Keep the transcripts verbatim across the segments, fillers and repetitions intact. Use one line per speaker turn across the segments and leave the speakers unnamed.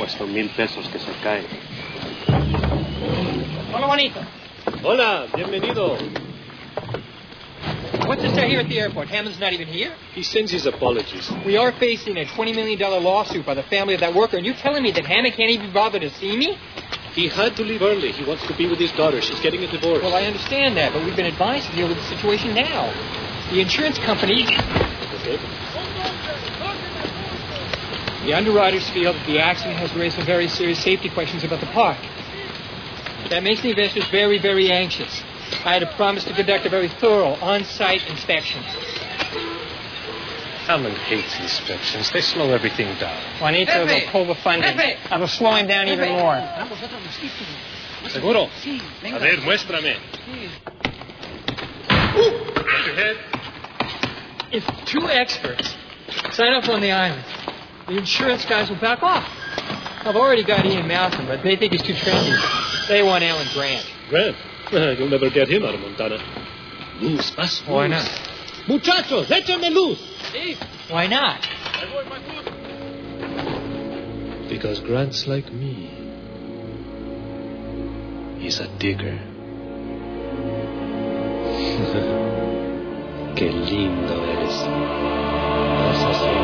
son mil pesos que se caen.
Hola, Juanito.
Hola, bienvenido.
What's this here at the airport? Hammond's not even here?
He sends his apologies.
We are facing a twenty million dollars lawsuit by the family of that worker, and you're telling me that Hammond can't even bother to see me?
He had to leave early. He wants to be with his daughter. She's getting a divorce.
Well, I understand that, but we've been advised to deal with the situation now. The insurance company...
Okay.
The underwriters feel that the accident has raised some very serious safety questions about the park. That makes the investors very, very anxious. I had to promise to conduct a very thorough on-site inspection.
Hammond hates inspections. They slow everything down.
Juanito will pull the funding. I will slow him down even more.
Seguro? A ver, muéstrame. Raise your head.
If two experts sign up on the island, the insurance guys will back off. I've already got Ian Malcolm, but they think he's too trendy. They want Alan Grant.
Grant? You'll never get him out of Montana. Luz, más luz.
Why not?
Muchachos, échame luz.
Steve, why not?
Because Grant's like me. He's a digger. Qué lindo eres. Vas a ser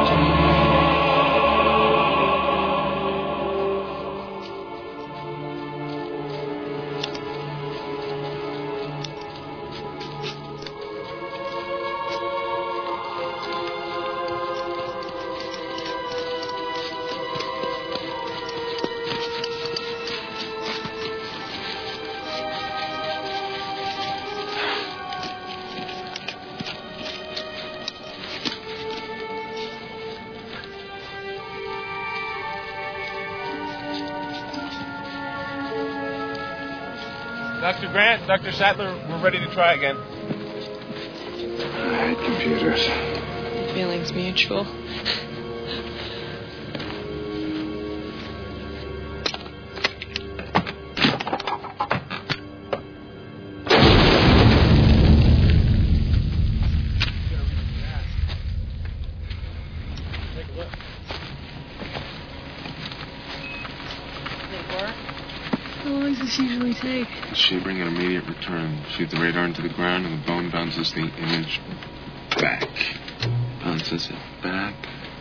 Doctor Grant, Doctor Sattler, we're ready to try again.
I hate computers.
Feelings mutual. Usually take?
The shaping an immediate return. Shoot the radar into the ground and the bone bounces the image back. Bounces it back.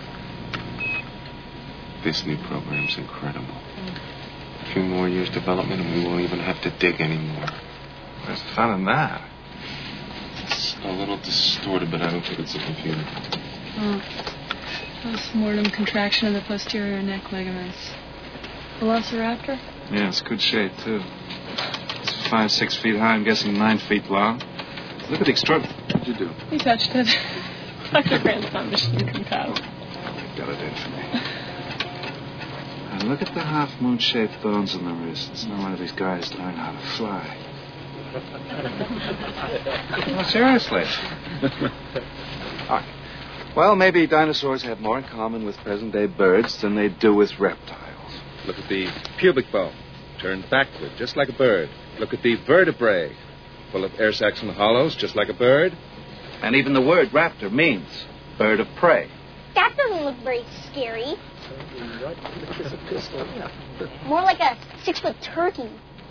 This new program's incredible. A few more years development and we won't even have to dig anymore.
Where's the fun in that?
It's a little distorted, but I don't think it's a computer.
Oh. Postmortem contraction of the posterior neck ligaments. Velociraptor?
Yeah, it's good shape, too. It's five, six feet high. I'm guessing nine feet long. Look at the extraordinary... What'd you do?
He touched it. Doctor Grant's not mission compatible.
Got it in for me. And look at the half-moon-shaped bones in the wrists. No one of these guys learned how to fly. No, seriously. Okay. Well, maybe dinosaurs have more in common with present-day birds than they do with reptiles.
Look at the pubic bone, turned backward, just like a bird. Look at the vertebrae, full of air sacs and hollows, just like a bird.
And even the word raptor means bird of prey.
That doesn't look very scary. More like a six-foot turkey.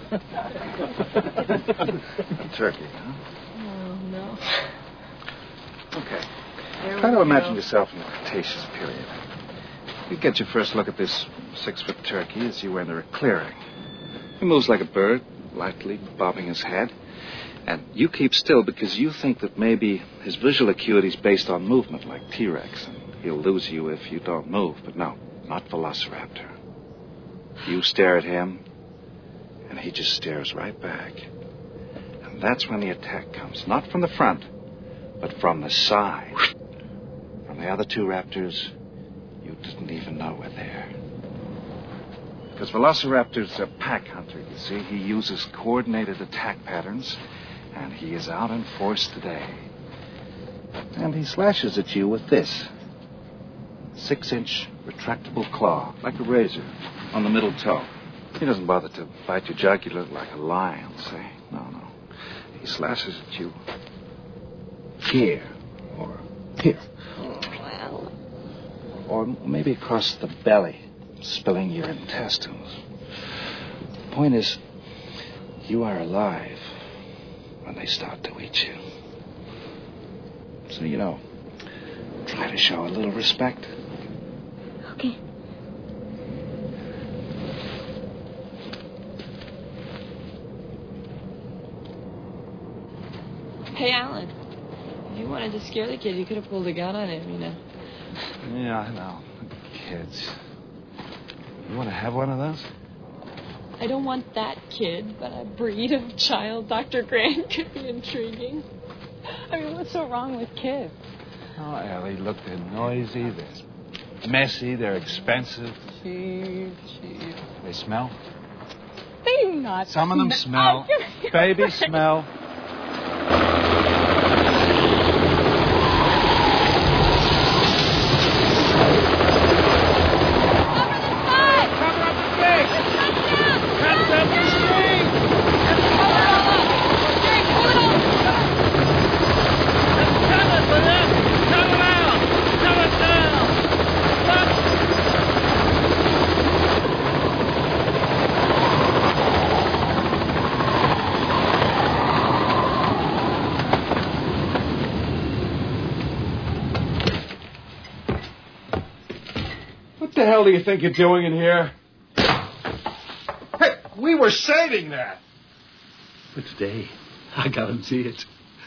Turkey, huh?
Oh, no.
Okay. Try to imagine yourself in the Cretaceous period. You get your first look at this six-foot turkey as you enter a clearing. He moves like a bird, lightly bobbing his head. And you keep still because you think that maybe his visual acuity is based on movement, like T-Rex, and he'll lose you if you don't move. But no, not Velociraptor. You stare at him, and he just stares right back. And that's when the attack comes, not from the front, but from the side. From the other two raptors... You didn't even know were there. Because Velociraptor's a pack hunter, you see. He uses coordinated attack patterns, and he is out in force today. And he slashes at you with this. Six-inch retractable claw, like a razor, on the middle toe. He doesn't bother to bite your jugular like a lion, say. No, no. He slashes at you here, or here.
Wow.
Or maybe across the belly. spilling your intestines. The point is, you are alive when they start to eat you. So, you know, try to show a little respect.
Okay.
Hey, Alan. If you wanted to scare the kid, you could have pulled a gun on him, you know.
Yeah, I know. Kids. You want to have one of those?
I don't want that kid, but a breed of child Doctor Grant could be intriguing. I mean, what's so wrong with kids?
Oh, Ellie, look, they're noisy, they're messy, they're expensive.
Cheap, cheap.
They smell.
They do not.
Some of them smell. Baby smell.
What the hell do you think you're doing in here? Hey, we were saving that.
For today, I guarantee it.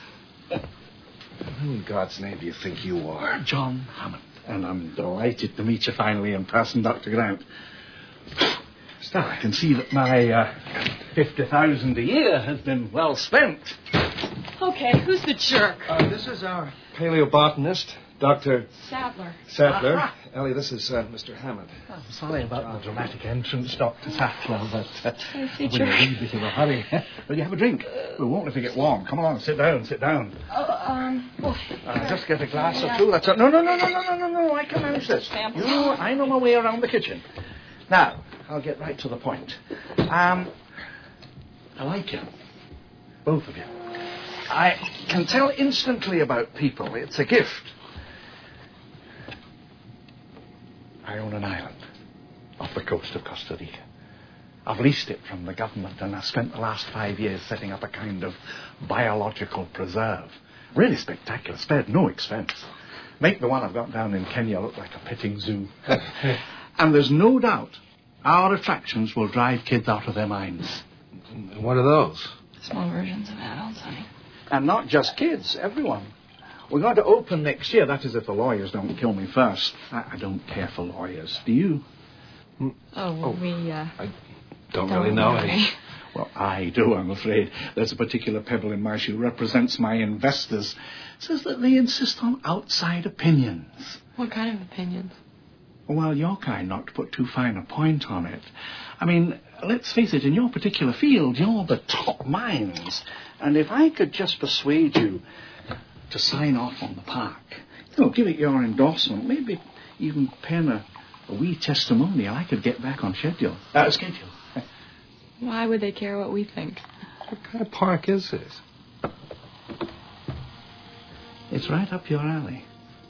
Who in God's name do you think you are? John Hammond. And I'm delighted to meet you finally in person, Doctor Grant. Still, I can see that my uh, fifty thousand a year has been well spent.
Okay, who's the jerk?
Uh, this is our paleobotanist, Doctor
Sattler.
Sattler.
Uh-huh.
Ellie, this is uh, Mister Hammond.
I'm sorry about the dramatic entrance, Doctor Sattler, but uh,
I see,
we're in a wee bit of a hurry. Will you have a drink? We won't if you get warm. Come along, sit down, sit down.
Oh, um... Oh,
Uh, just get a glass or two. That's all. No, no, no, no, no, no, no, no. I can manage this. You, I know my way around the kitchen. Now, I'll get right to the point. Um, I like you. Both of you. I can tell instantly about people. It's a gift. I own an island off the coast of Costa Rica. I've leased it from the government, and I've spent the last five years setting up a kind of biological preserve. Really spectacular, spared no expense. Make the one I've got down in Kenya look like a petting zoo. And there's no doubt our attractions will drive kids out of their minds.
What are those?
Small versions of adults, honey.
And not just kids, everyone. We're going to open next year. That is if the lawyers don't kill me first. I, I don't care for lawyers. Do you?
Oh, well, we, uh...
I don't, don't really know.
Really.
Well, I do, I'm afraid. There's a particular pebble in my shoe, represents my investors. Says that they insist on outside opinions.
What kind of opinions?
Well, your kind, not to put too fine a point on it. I mean, let's face it, in your particular field, you're the top minds. And if I could just persuade you to sign off on the park, you know, give it your endorsement, maybe even pen a, a wee testimonial, I could get back on schedule. Uh, schedule.
Why would they care what we think?
What kind of park is this?
It's right up your alley.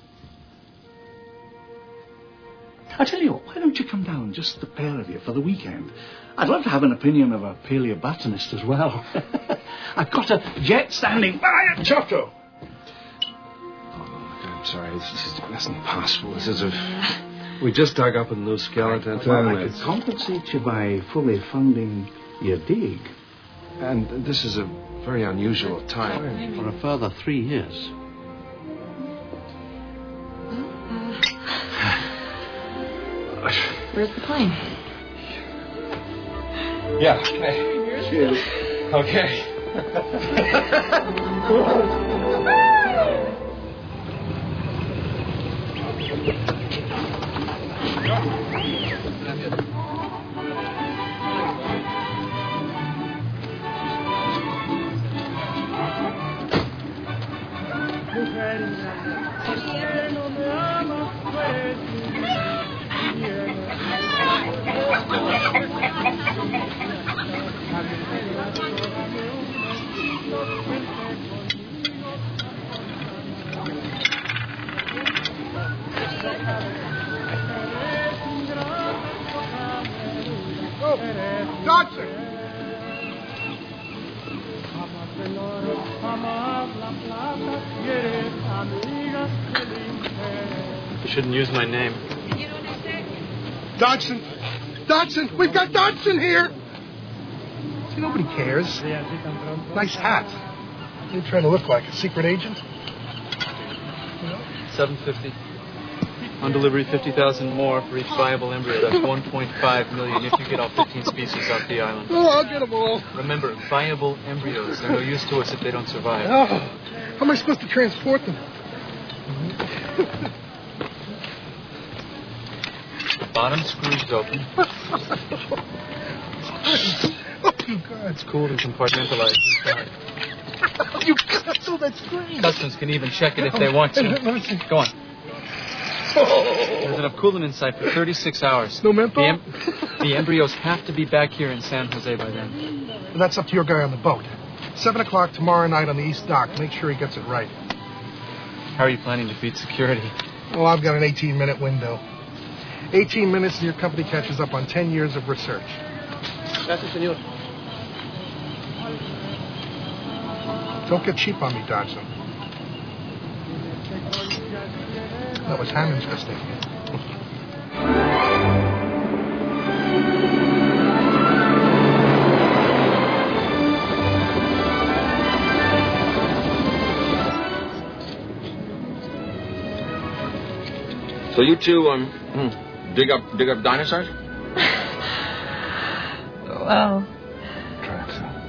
I tell you what, why don't you come down, just the pair of you, for the weekend? I'd love to have an opinion of a paleobotanist as well. I've got a jet standing by at Choto.
Oh, I'm sorry. This is, this isn't possible. This is a... We just dug up a new skeleton.
Well, I could compensate you by fully funding your dig.
And this is a very unusual time.
For a further three years.
Where's the plane?
Yeah. Okay. Cheers. Okay.
You shouldn't use my name.
Dodson! Dodson! We've got Dodson here! See, nobody cares. Nice hat. You're trying to look like a secret agent?
seven fifty. On delivery, fifty thousand more for each viable embryo. That's one point five million if you get all fifteen species off the island.
Oh, I'll get them all.
Remember, viable embryos. They're no use to us if they don't survive.
Oh, how am I supposed to transport them?
Bottom screws open.
Oh, you God.
It's cooled and compartmentalized inside.
You got so that's great.
Customs can even check it if they want to.
Let me see.
Go on. There's enough coolant inside for thirty-six hours.
No menthol?
The, em- the embryos have to be back here in San Jose by then.
Well, that's up to your guy on the boat. Seven o'clock tomorrow night on the East Dock. Make sure he gets it right.
How are you planning to beat security?
Well, I've got an eighteen-minute window. eighteen minutes and your company catches up on ten years of research.
Gracias, señor.
Don't get cheap on me, Dodson. That was Hammond's mistake.
So you two um dig up dig up dinosaurs?
Well,
Try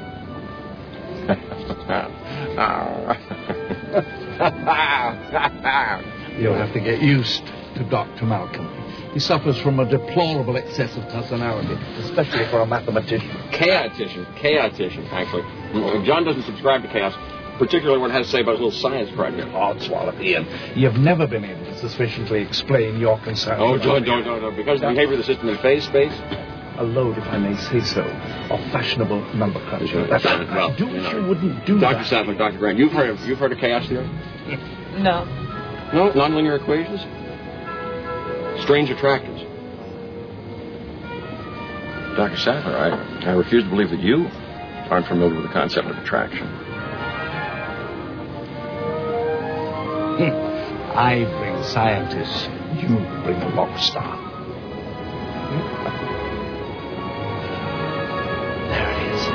to.
You'll have to get used to Doctor Malcolm. He suffers from a deplorable excess of personality, especially for a mathematician.
Chaotician, chaotician, actually. John doesn't subscribe to chaos, particularly what it has to say about his little science project.
Oh, swallow Ian. You've never been able to sufficiently explain your concerns.
Oh, don't, don't, don't, don't. Because of the behavior of the system in phase space?
A load, if I may say so, of fashionable number crunching.
That's right. Well,
I do
you
wish
know.
you wouldn't do
Doctor
that.
Sattler, Doctor Grant, you've heard of you've heard of chaos theory?
no.
No, nonlinear equations? Strange attractors. Doctor Sattler, I, I refuse to believe that you aren't familiar with the concept of attraction.
I bring scientists. You bring a rock star. There it is.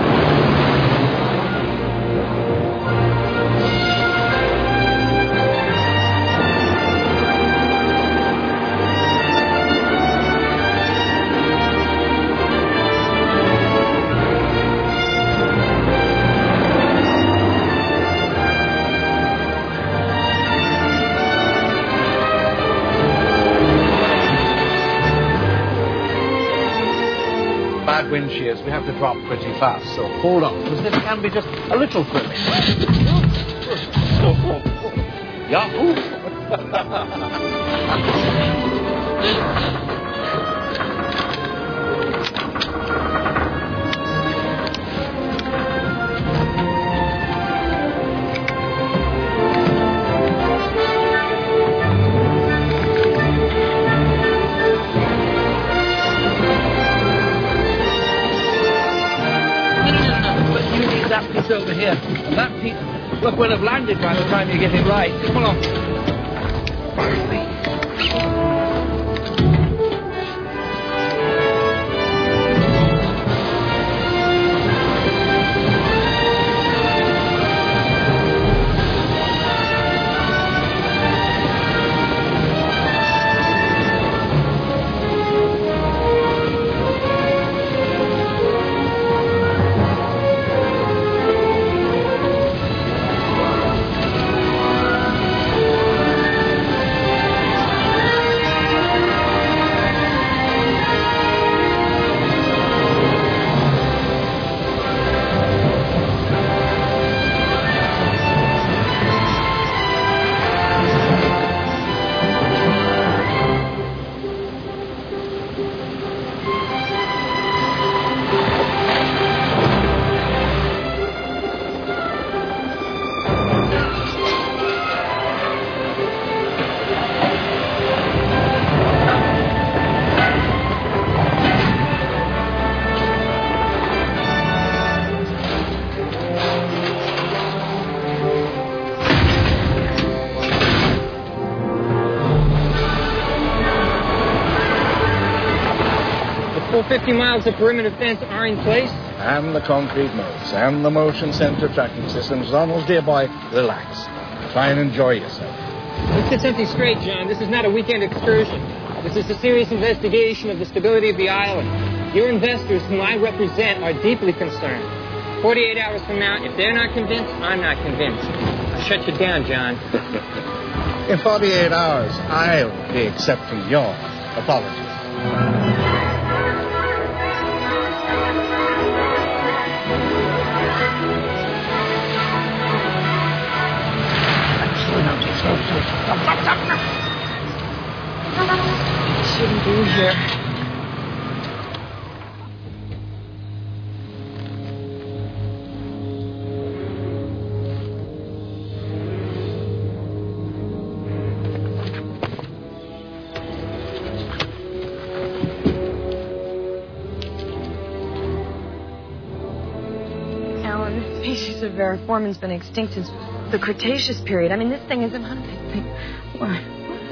Bad wind shears. We have to drop pretty fast, so hold on, because this can be just a little thrilling. Yahoo! That piece over here. And that piece, look, we'll have landed by the time you get it right. Come along. Follow me.
full fifty miles of perimeter fence are in place?
And the concrete mills and the motion sensor tracking systems. Ronald, dear boy, relax. Try and enjoy yourself.
Let's get something straight, John. This is not a weekend excursion. This is a serious investigation of the stability of the island. Your investors, whom I represent, are deeply concerned. forty-eight hours from now, if they're not convinced, I'm not convinced. I'll shut you down, John.
In forty-eight hours, I'll be accepting your apology.
Shouldn't be here. Alan, this species of Variformin's been extinct since the Cretaceous period. I mean, this thing isn't hunting. What? What?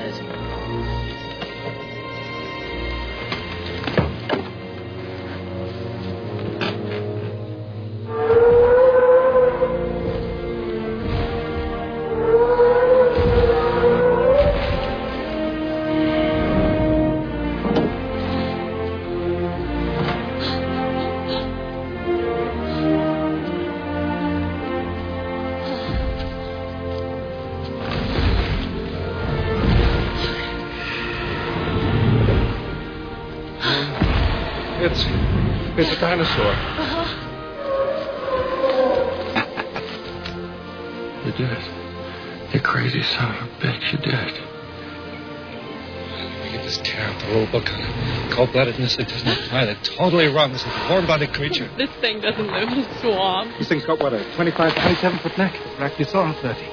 It's, it's a dinosaur.
Uh-huh.
You did it. You crazy son of a bitch, you did it.
You just tear out the rule book on it. Cold-bloodedness, it does not apply. They're totally wrong. This is a warm-blooded creature.
This thing doesn't live in a swamp.
This thing's got, what, a twenty-five, twenty-seven foot neck?
Brachiosaurus thirty.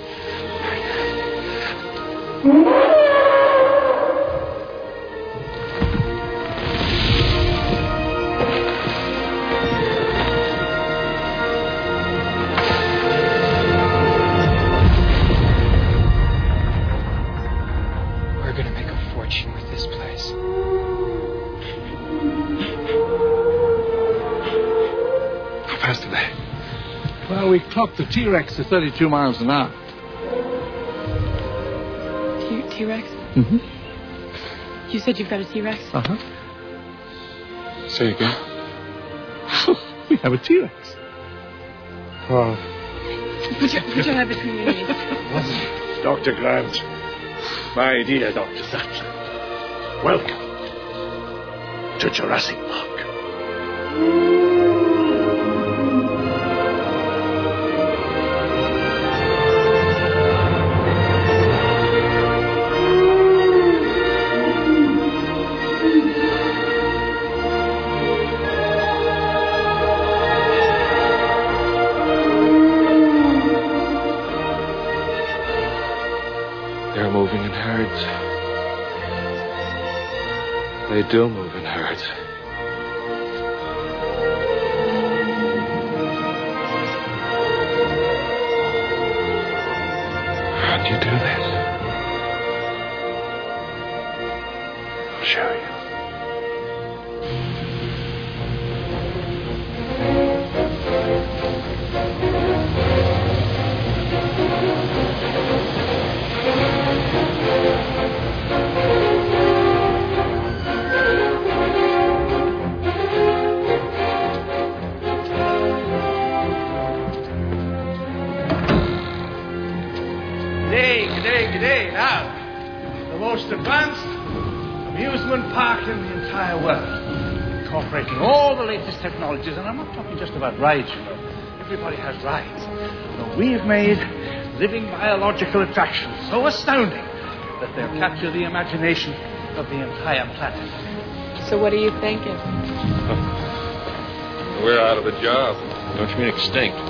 Well, we clocked the T-Rex to thirty-two miles an hour.
T- T-Rex?
Mm-hmm.
You said you've got a T-Rex?
Uh-huh.
Say again.
We have a T-Rex.
Oh.
Put your, put your head between your knees.
Doctor Grant. My dear Doctor Sattler. Welcome to Jurassic Park.
They're moving in herds. They do move in herds. How'd you do this? I'll show you.
G'day, now. The most advanced amusement park in the entire world. Incorporating all the latest technologies, and I'm not talking just about rides, you know. Everybody has rides. But we've made living biological attractions so astounding that they'll capture the imagination of the entire planet.
So what are you thinking?
We're out of a job. Don't you mean extinct?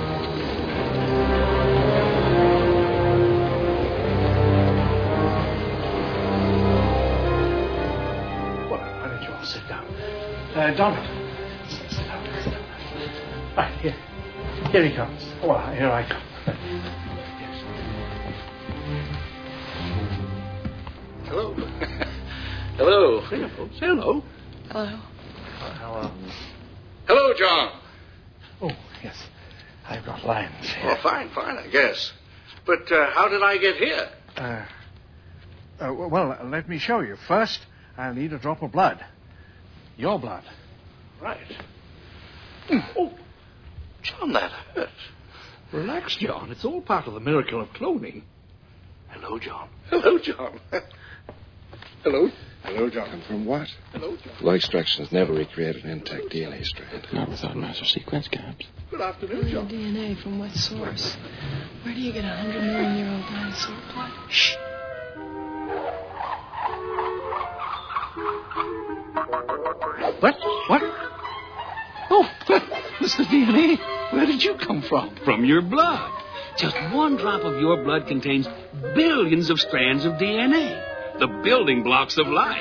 Sit down. Uh, Donald. Sit, sit down. Sit down. Right, here. Here he comes. Oh, well, here I come. Yes. Hello.
Hello.
Say hello. Say hello.
Hello.
How Hello.
Hello, John.
Oh, yes. I've got lines here.
Well, fine, fine, I guess. But uh, how did I get here?
Uh, uh, well, let me show you. First, I'll need a drop of blood. Your blood.
Right. Oh, John, that hurt.
Relax, John. It's all part of the miracle of cloning.
Hello, John. Hello, John. Hello.
Hello, John. And from what?
Hello, John.
Flow extraction has never recreated an intact D N A strand.
Not without master sequence gaps.
Good afternoon, John.
D N A from what source? Where do you get a hundred million year old dinosaur blood? Shh.
What? What? Oh, Mister D N A, where did you come from?
From your blood. Just one drop of your blood contains billions of strands of D N A, the building blocks of life.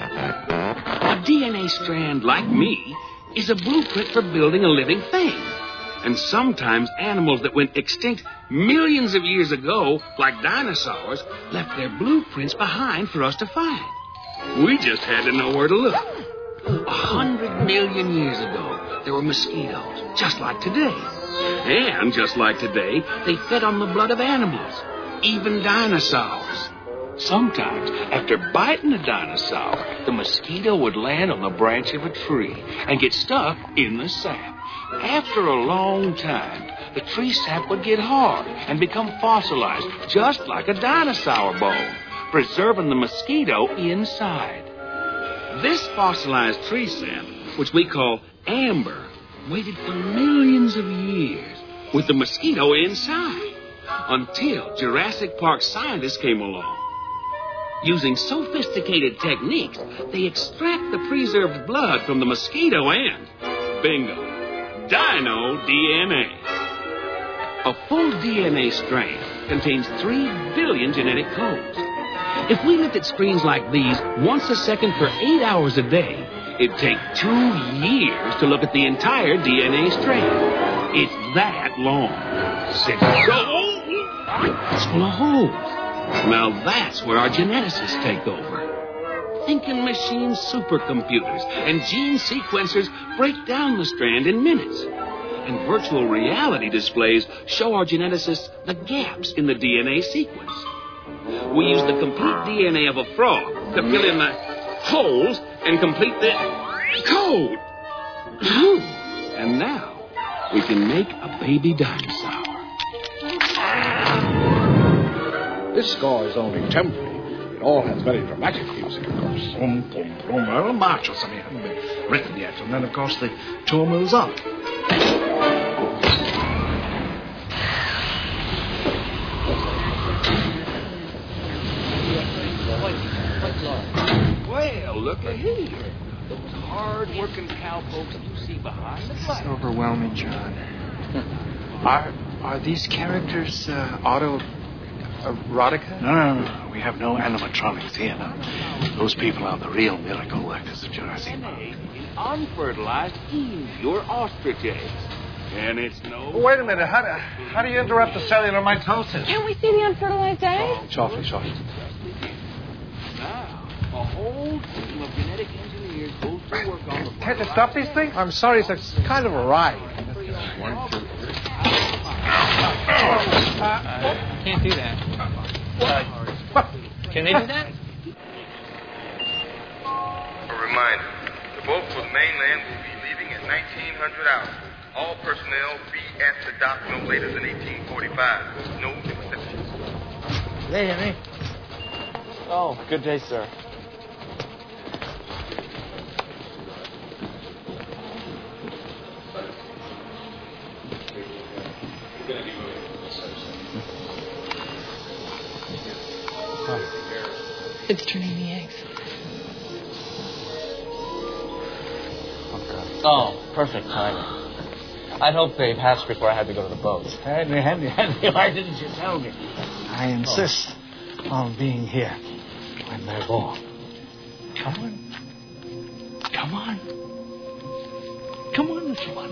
A D N A strand, like me, is a blueprint for building a living thing. And sometimes animals that went extinct millions of years ago, like dinosaurs, left their blueprints behind for us to find. We just had to know where to look. A hundred million years ago, there were mosquitoes, just like today. And just like today, they fed on the blood of animals, even dinosaurs. Sometimes, after biting a dinosaur, the mosquito would land on the branch of a tree and get stuck in the sap. After a long time, the tree sap would get hard and become fossilized, just like a dinosaur bone, preserving the mosquito inside. This fossilized tree sap, which we call amber, waited for millions of years with the mosquito inside until Jurassic Park scientists came along. Using sophisticated techniques, they extract the preserved blood from the mosquito and, bingo, dino D N A. A full D N A strand contains three billion genetic codes. If we looked at screens like these once a second for eight hours a day, it'd take two years to look at the entire D N A strand. It's that long. Six It's full of holes. Now that's where our geneticists take over. Thinking machine supercomputers and gene sequencers break down the strand in minutes. And virtual reality displays show our geneticists the gaps in the D N A sequence. We use the complete D N A of a frog to fill in the holes and complete the code. And now we can make a baby dinosaur.
This score is only temporary. It all has very dramatic music, of course. Boom, boom, boom. Well, a march or something hasn't been written yet. And then, of course, the tour moves on.
Well, look here. Those hard-working cowpokes you see behind the glass.
It's overwhelming, John. Are are these characters uh, auto erotica?
No, no, no. We have no animatronics here. No. Those people are the real miracle workers of Jurassic Park.
In unfertilized Eve, your ostrich eggs. And it's no...
Well, wait a minute. How do, how do you interrupt the cellular mitosis?
Can't we see the unfertilized eggs?
Softly, softly.
Now, a whole team of genetic engineers goes to work on the...
Can't you stop these things? I'm sorry, it's kind of a ride.
One, two, three. Uh, can't do that. Can they do that?
A reminder, the boat for the mainland will be leaving at nineteen hundred hours. All personnel be at the dock no later than eighteen forty-five. No exceptions.
Hey, Henry.
Oh, good day, sir.
It's turning the eggs.
Oh, perfect timing. I'd hoped they'd hatch before I had to go to the boat.
Henry, Henry, Henry, why didn't you tell me? I insist on being here when they're born. Come on. Come on. Come on, little one.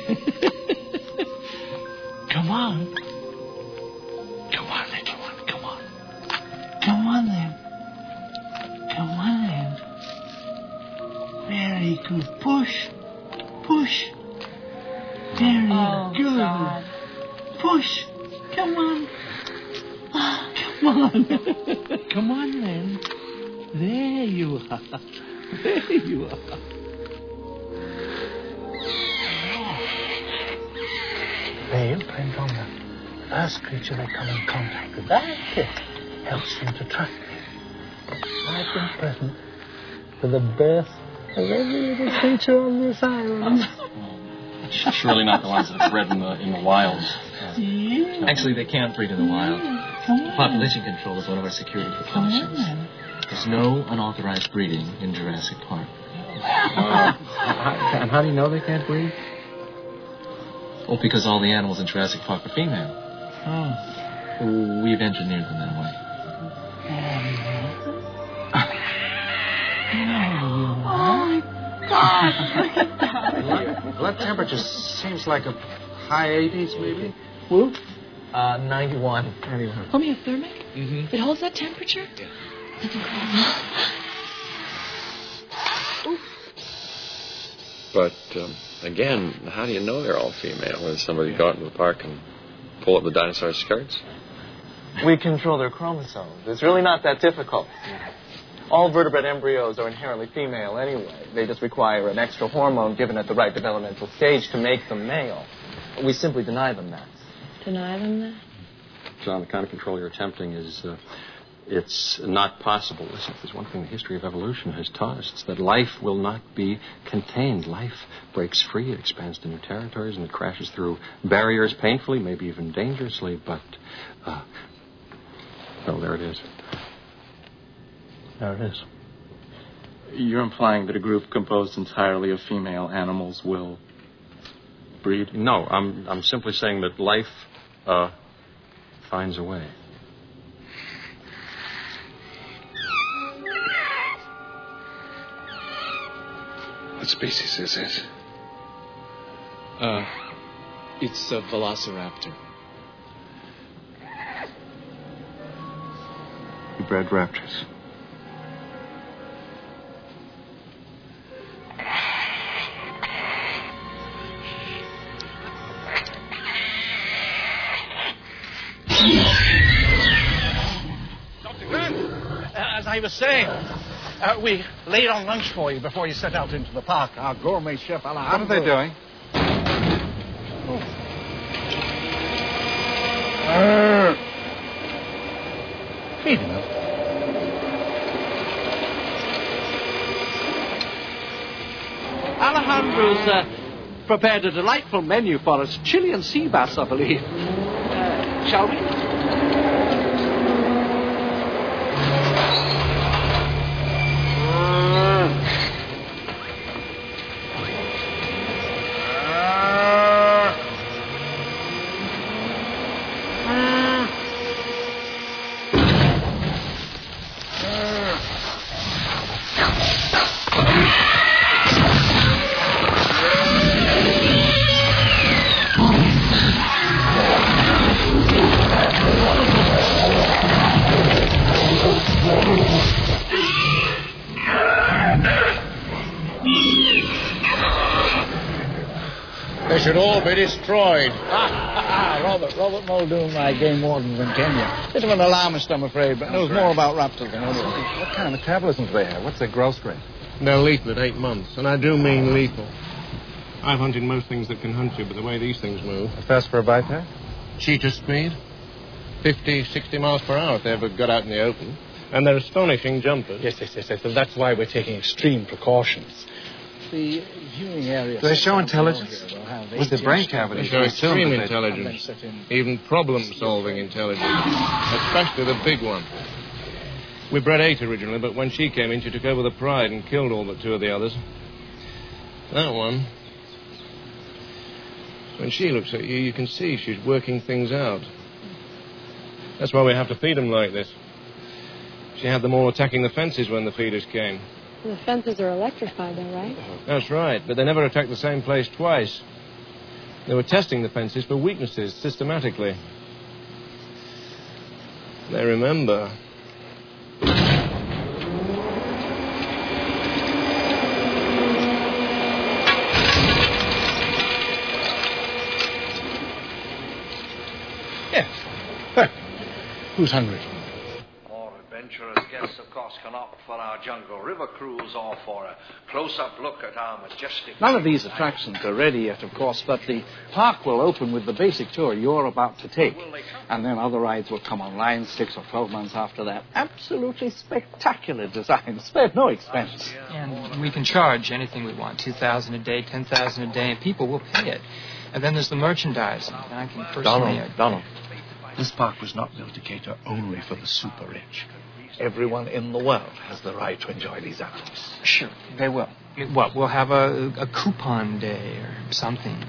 Come on. Come on, little one. Come on. Come on, then. Come on, then. Very to push. Push. Very
Oh,
good.
God.
Push. Come on. Come on. Come on, then. There you are. There you are. They imprint on the first creature they come in contact with. That helps them to trust me. I've been present for the birth of every little creature on this island.
Surely not the ones that are bred in the, in the wilds.
Yeah.
Actually, they can't breed in the wild. Population control is one of our security precautions. There's no unauthorized breeding in Jurassic Park.
Uh, and how do you know they can't breed?
Well, because all the animals in Jurassic Park are female.
Oh.
We've engineered them that way.
Oh, my God. Look at that.
Blood temperature seems like a high eighties, maybe.
Whoop.
Uh, ninety-one.
ninety-one.
Homeothermic?
Mm-hmm.
It holds that temperature?
Yeah.
That's incredible.
But, um, again, how do you know they're all female? When somebody go out into the park and pull up the dinosaur skirts?
We control their chromosomes. It's really not that difficult. All vertebrate embryos are inherently female anyway. They just require an extra hormone given at the right developmental stage to make them male. We simply deny them that.
Deny them that?
John, the kind of control you're attempting is, uh, it's not possible. Listen, if there's one thing the history of evolution has taught us, it's that life will not be contained. Life breaks free, it expands to new territories, and it crashes through barriers painfully, maybe even dangerously, but, uh, well, there it is.
There it is.
You're implying that a group composed entirely of female animals will breed?
No, I'm I'm simply saying that life uh, finds a way.
What species is it?
Uh, it's a velociraptor.
You bred raptors.
Doctor Grant, uh, as I was saying, uh, we laid on lunch for you before you set out into the park. Our gourmet chef, Alejandro.
What are they doing?
Oh. Uh, feeding them. Alejandro's uh, prepared a delightful menu for us. Chilean sea bass, I believe. Uh, shall we?
They should all be destroyed.
Ah, ah, ah, Robert, Robert Muldoon, my game warden from Kenya. Bit of an alarmist, I'm afraid, but knows more about raptors than anything.
What kind of metabolism do they have? What's their growth rate?
They're lethal at eight months, and I do mean lethal. I've hunted most things that can hunt you, but the way these things move...
Fast for a biped?
Cheetah speed. fifty, sixty miles per hour if they ever got out in the open. And they're astonishing jumpers.
Yes, yes, yes, yes. And that's why we're taking extreme precautions. The viewing area...
Do they show intelligence? With the brain cavity?
They show extreme intelligence. Even problem-solving intelligence. Especially the big one. We bred eight originally, but when she came in, she took over the pride and killed all but two of the others. That one... When she looks at you, you can see she's working things out. That's why we have to feed them like this. She had them all attacking the fences when the feeders came.
The fences are electrified, though, right?
That's right, but they never attacked the same place twice. They were testing the fences for weaknesses systematically. They remember.
Who's hungry?
More adventurous guests, of course, can opt for our jungle river cruise or for a close-up look at our majestic...
None of these attractions are ready yet, of course, but the park will open with the basic tour you're about to take. And then other rides will come online six or twelve months after that. Absolutely spectacular design, spared no expense.
And we can charge anything we want, two thousand dollars a day, ten thousand dollars a day, and people will pay it. And then there's the merchandising. And I can personally...
Donald, Donald, this park was not built to cater only for the super rich. Everyone in the world has the right to enjoy these animals.
Sure, they will. What, we'll have a, a coupon day or something.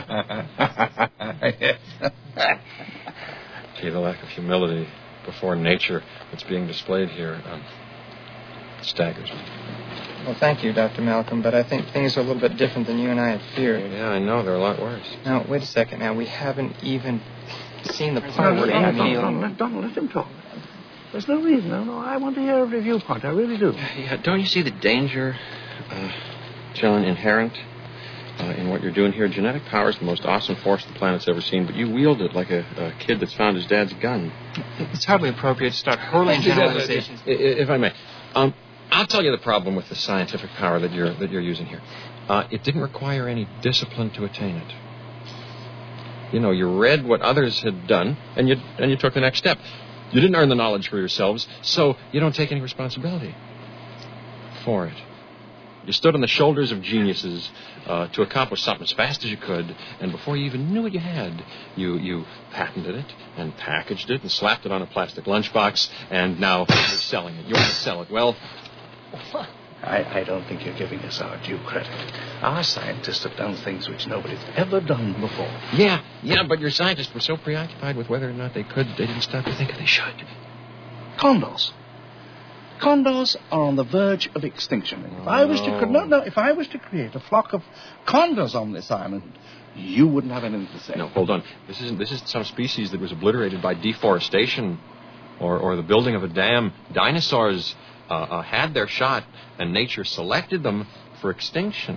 Gee, the lack of humility before nature that's being displayed here um, staggers me.
Well, thank you, Doctor Malcolm, but I think things are a little bit different than you and I had feared.
Yeah, I know. They're a lot worse.
Now, wait a second. Now, we haven't even seen the
Donald,
part where
Donald,
Emil...
Donald, Donald, Donald, let him talk. There's no reason. No, no, I want to hear a review point. I really do.
Yeah, don't you see the danger, uh, John, inherent uh, in what you're doing here? Genetic power is the most awesome force the planet's ever seen, but you wield it like a, a kid that's found his dad's gun.
It's hardly appropriate to start hurling generalizations.
If I may, um, I'll tell you the problem with the scientific power that you're that you're using here. Uh, it didn't require any discipline to attain it. You know, you read what others had done, and you and you took the next step. You didn't earn the knowledge for yourselves, so you don't take any responsibility for it. You stood on the shoulders of geniuses uh, to accomplish something as fast as you could, and before you even knew what you had, you, you patented it and packaged it and slapped it on a plastic lunchbox, and now you're selling it. You want to sell it. Well...
I, I don't think you're giving us our due credit. Our scientists have done things which nobody's ever done before.
Yeah, yeah, but your scientists were so preoccupied with whether or not they could, they didn't stop to think they should.
Condors. Condors are on the verge of extinction. If I was to no, no, if I was to create a flock of condors on this island, you wouldn't have anything to say.
No, hold on. This isn't this isn't some species that was obliterated by deforestation or, or the building of a dam. Dinosaurs uh, uh, had their shot, and nature selected them for extinction.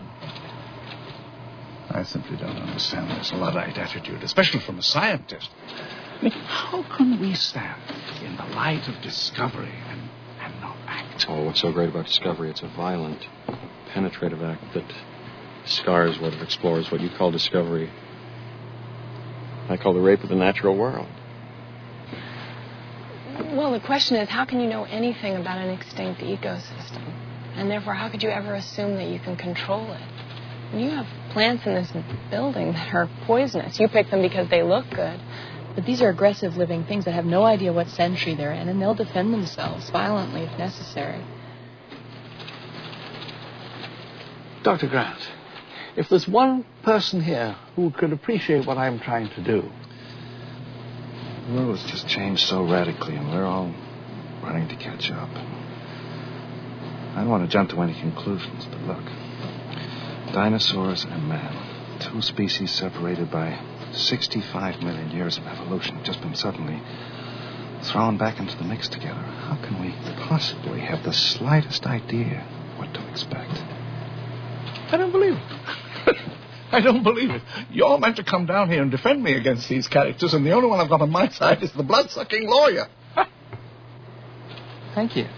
I simply don't understand this Luddite attitude, especially from a scientist. I mean, how can we stand in the light of discovery and, and not act?
Oh, what's so great about discovery? It's a violent, penetrative act that scars what it explores, what you call discovery. I call the rape of the natural world.
Well, the question is, how can you know anything about an extinct ecosystem? And therefore, how could you ever assume that you can control it? You have plants in this building that are poisonous. You pick them because they look good. But these are aggressive living things that have no idea what century they're in, and they'll defend themselves violently if necessary.
Doctor Grant, if there's one person here who could appreciate what I'm trying to do...
The world has just changed so radically, and we're all running to catch up. I don't want to jump to any conclusions, but look. Dinosaurs and man, two species separated by sixty-five million years of evolution, have just been suddenly thrown back into the mix together. How can we possibly have the slightest idea what to expect?
I don't believe it. I don't believe it. You're meant to come down here and defend me against these characters, and the only one I've got on my side is the blood-sucking lawyer.
Thank you.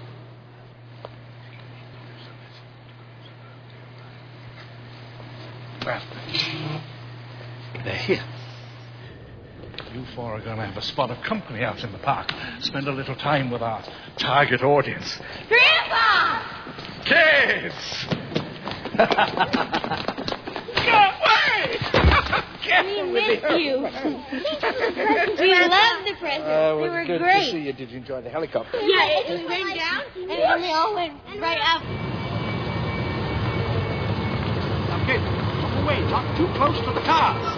Well, they're here. You four are going to have a spot of company out in the park. Spend a little time with our target audience.
Grandpa!
Kids! Go away!
We missed you. We loved the presents.
Uh,
they were
good
great.
to see you. Did you enjoy the helicopter?
Yeah, it, it went down, and then we all went right up.
Now, kids, look away. Not too close to the cars.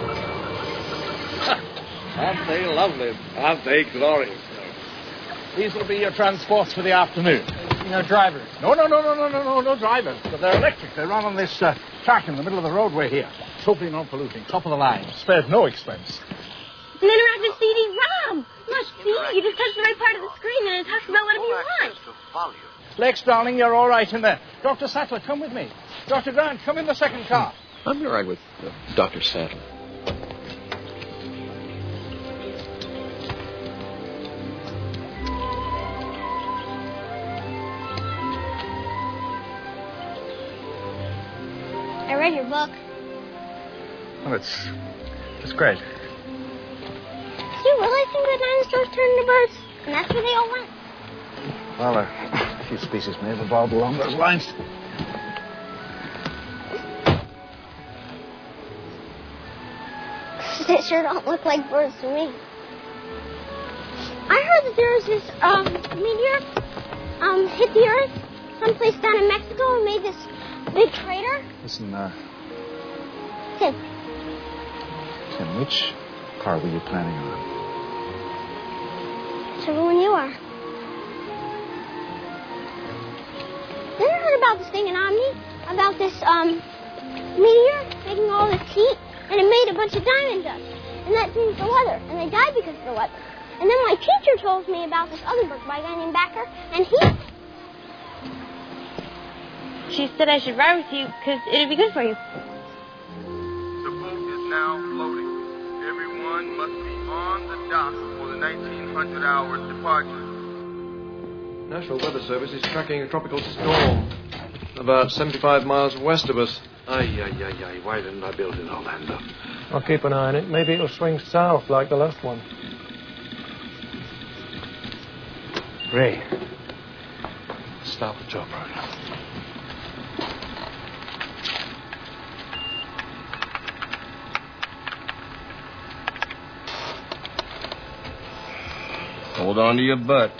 Aren't they lovely? Aren't they glorious?
These will be your transports for the afternoon.
No drivers.
No, no, no, no, no, no, no, no drivers. But they're electric. They run on this uh, track in the middle of the roadway here. Totally non-polluting. Top of the line. Spared no expense.
It's an interactive C D ROM. Must be. You just touch the right part of the screen and it talks about whatever you want.
Lex, darling, you're all right in there. Doctor Sattler, come with me. Doctor Grant, come in the second car.
I'm all right with uh, Doctor Sattler.
I read your book.
Well, it's, it's great.
Do you really think the dinosaurs turned into birds? And that's where they all went?
Well, uh, a few species may have evolved along those lines.
They sure don't look like birds to me. I heard that there was this um, meteor um, hit the Earth someplace down in Mexico and made this big crater.
Listen, uh...
Tim.
Tim, which car were you planning on?
Whichever one you are. Then I heard about this thing in Omni, about this um, meteor making all this heat, and it made a bunch of diamond dust. And that changed the weather, and they died because of the weather. And then my teacher told me about this other book by a guy named Backer, and he...
She said I should ride with you because it'd be good for you.
The boat is now floating. Everyone must be on the dock for the nineteen hundred hour departure.
National Weather Service is tracking a tropical storm about seventy-five miles west of us. Ay, ay, ay, ay. Why didn't I build in Orlando?
I'll keep an eye on it. Maybe it'll swing south like the last one.
Ray, stop the tour program.
Hold on to your butts.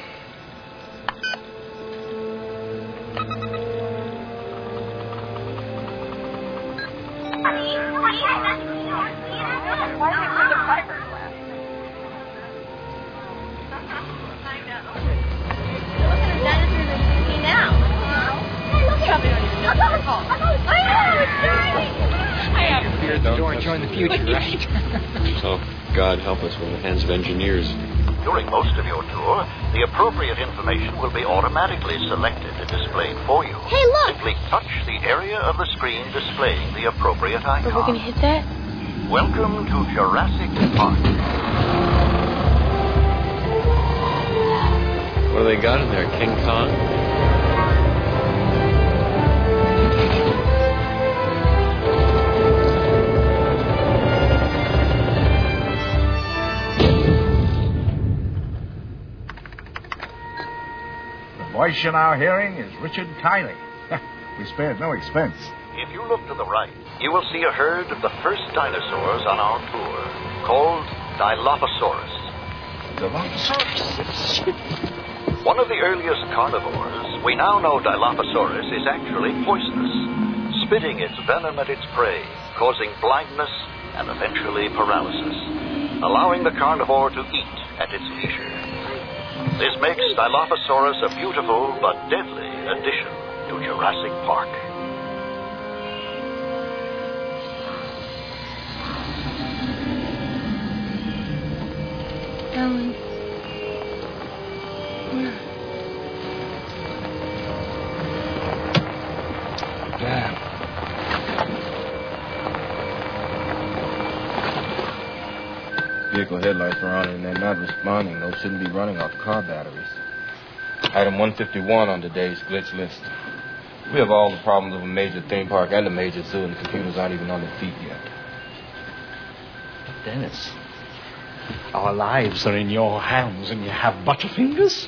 Join the future, right?
So, God help us, we're in the hands of engineers.
During most of your tour, the appropriate information will be automatically selected and displayed for you.
Hey, look!
Simply touch the area of the screen displaying the appropriate icon.
Are we going to hit that?
Welcome to Jurassic Park.
What do they got in there, King Kong?
The voice you're now hearing is Richard Kiley. We spared no expense.
If you look to the right, you will see a herd of the first dinosaurs on our tour, called Dilophosaurus.
Dilophosaurus?
One of the earliest carnivores, we now know Dilophosaurus is actually poisonous, spitting its venom at its prey, causing blindness and eventually paralysis, allowing the carnivore to eat at its leisure. This makes Dilophosaurus a beautiful but deadly addition to Jurassic Park.
Ellen. Where?
Damn.
Vehicle headlights are on and they're not responding. Those shouldn't be running off car batteries. Item one fifty-one on today's glitch list. We have all the problems of a major theme park and a major zoo, and the computers aren't even on their feet yet.
Dennis, our lives are in your hands and you have butterfingers?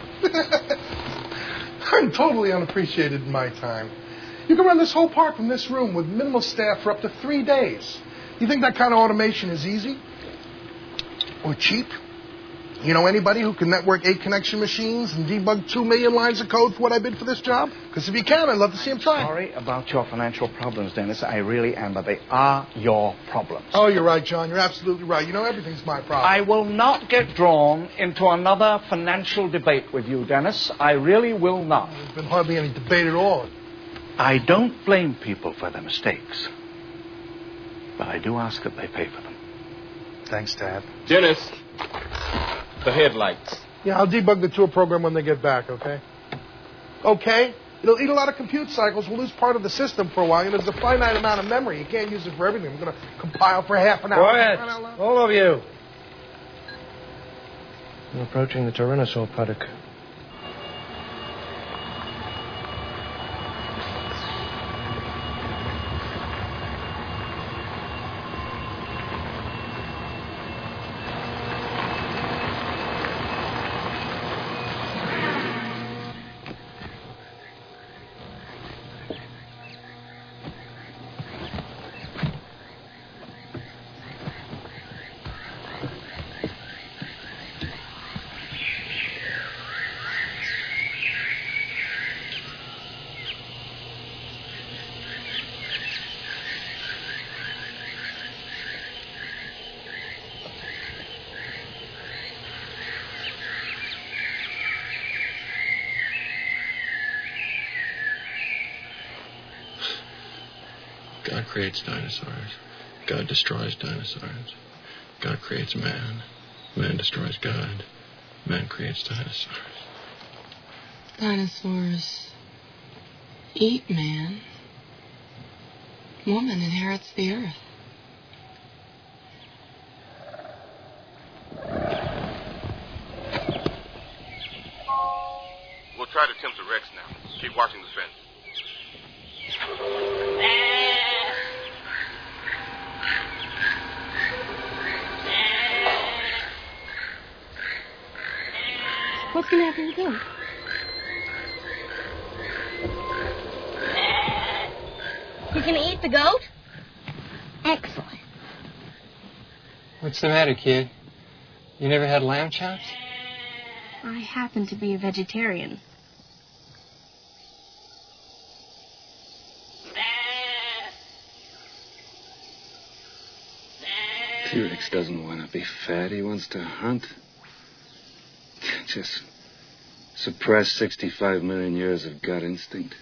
I'm totally unappreciated in my time. You can run this whole park from this room with minimal staff for up to three days. You think that kind of automation is easy? Or cheap? You know anybody who can network eight connection machines and debug two million lines of code for what I bid for this job? Because if you can, I'd love to see him try.
Sorry about your financial problems, Dennis. I really am, but they are your problems.
Oh, you're right, John. You're absolutely right. You know, everything's my problem.
I will not get drawn into another financial debate with you, Dennis. I really will not.
There's been hardly any debate at all.
I don't blame people for their mistakes, but I do ask that they pay for them.
Thanks, Dad.
Dennis, the headlights.
Yeah, I'll debug the tour program when they get back, okay? Okay? It'll eat a lot of compute cycles. We'll lose part of the system for a while. You know, there's a finite amount of memory. You can't use it for everything. I'm going to compile for half an hour.
Quiet, all of you. I'm approaching the Tyrannosaur paddock.
God creates dinosaurs. God destroys dinosaurs. God creates man. Man destroys God. Man creates dinosaurs.
Dinosaurs eat man. Woman inherits the earth.
We'll try to attempt a Rex now. Keep watching the fence.
What's going to happen to him? He's going to eat the goat? Excellent.
What's the matter, kid? You never had lamb chops?
I happen to be a vegetarian.
T-Rex doesn't want to be fat. He wants to hunt. Just suppress sixty-five million years of gut instinct.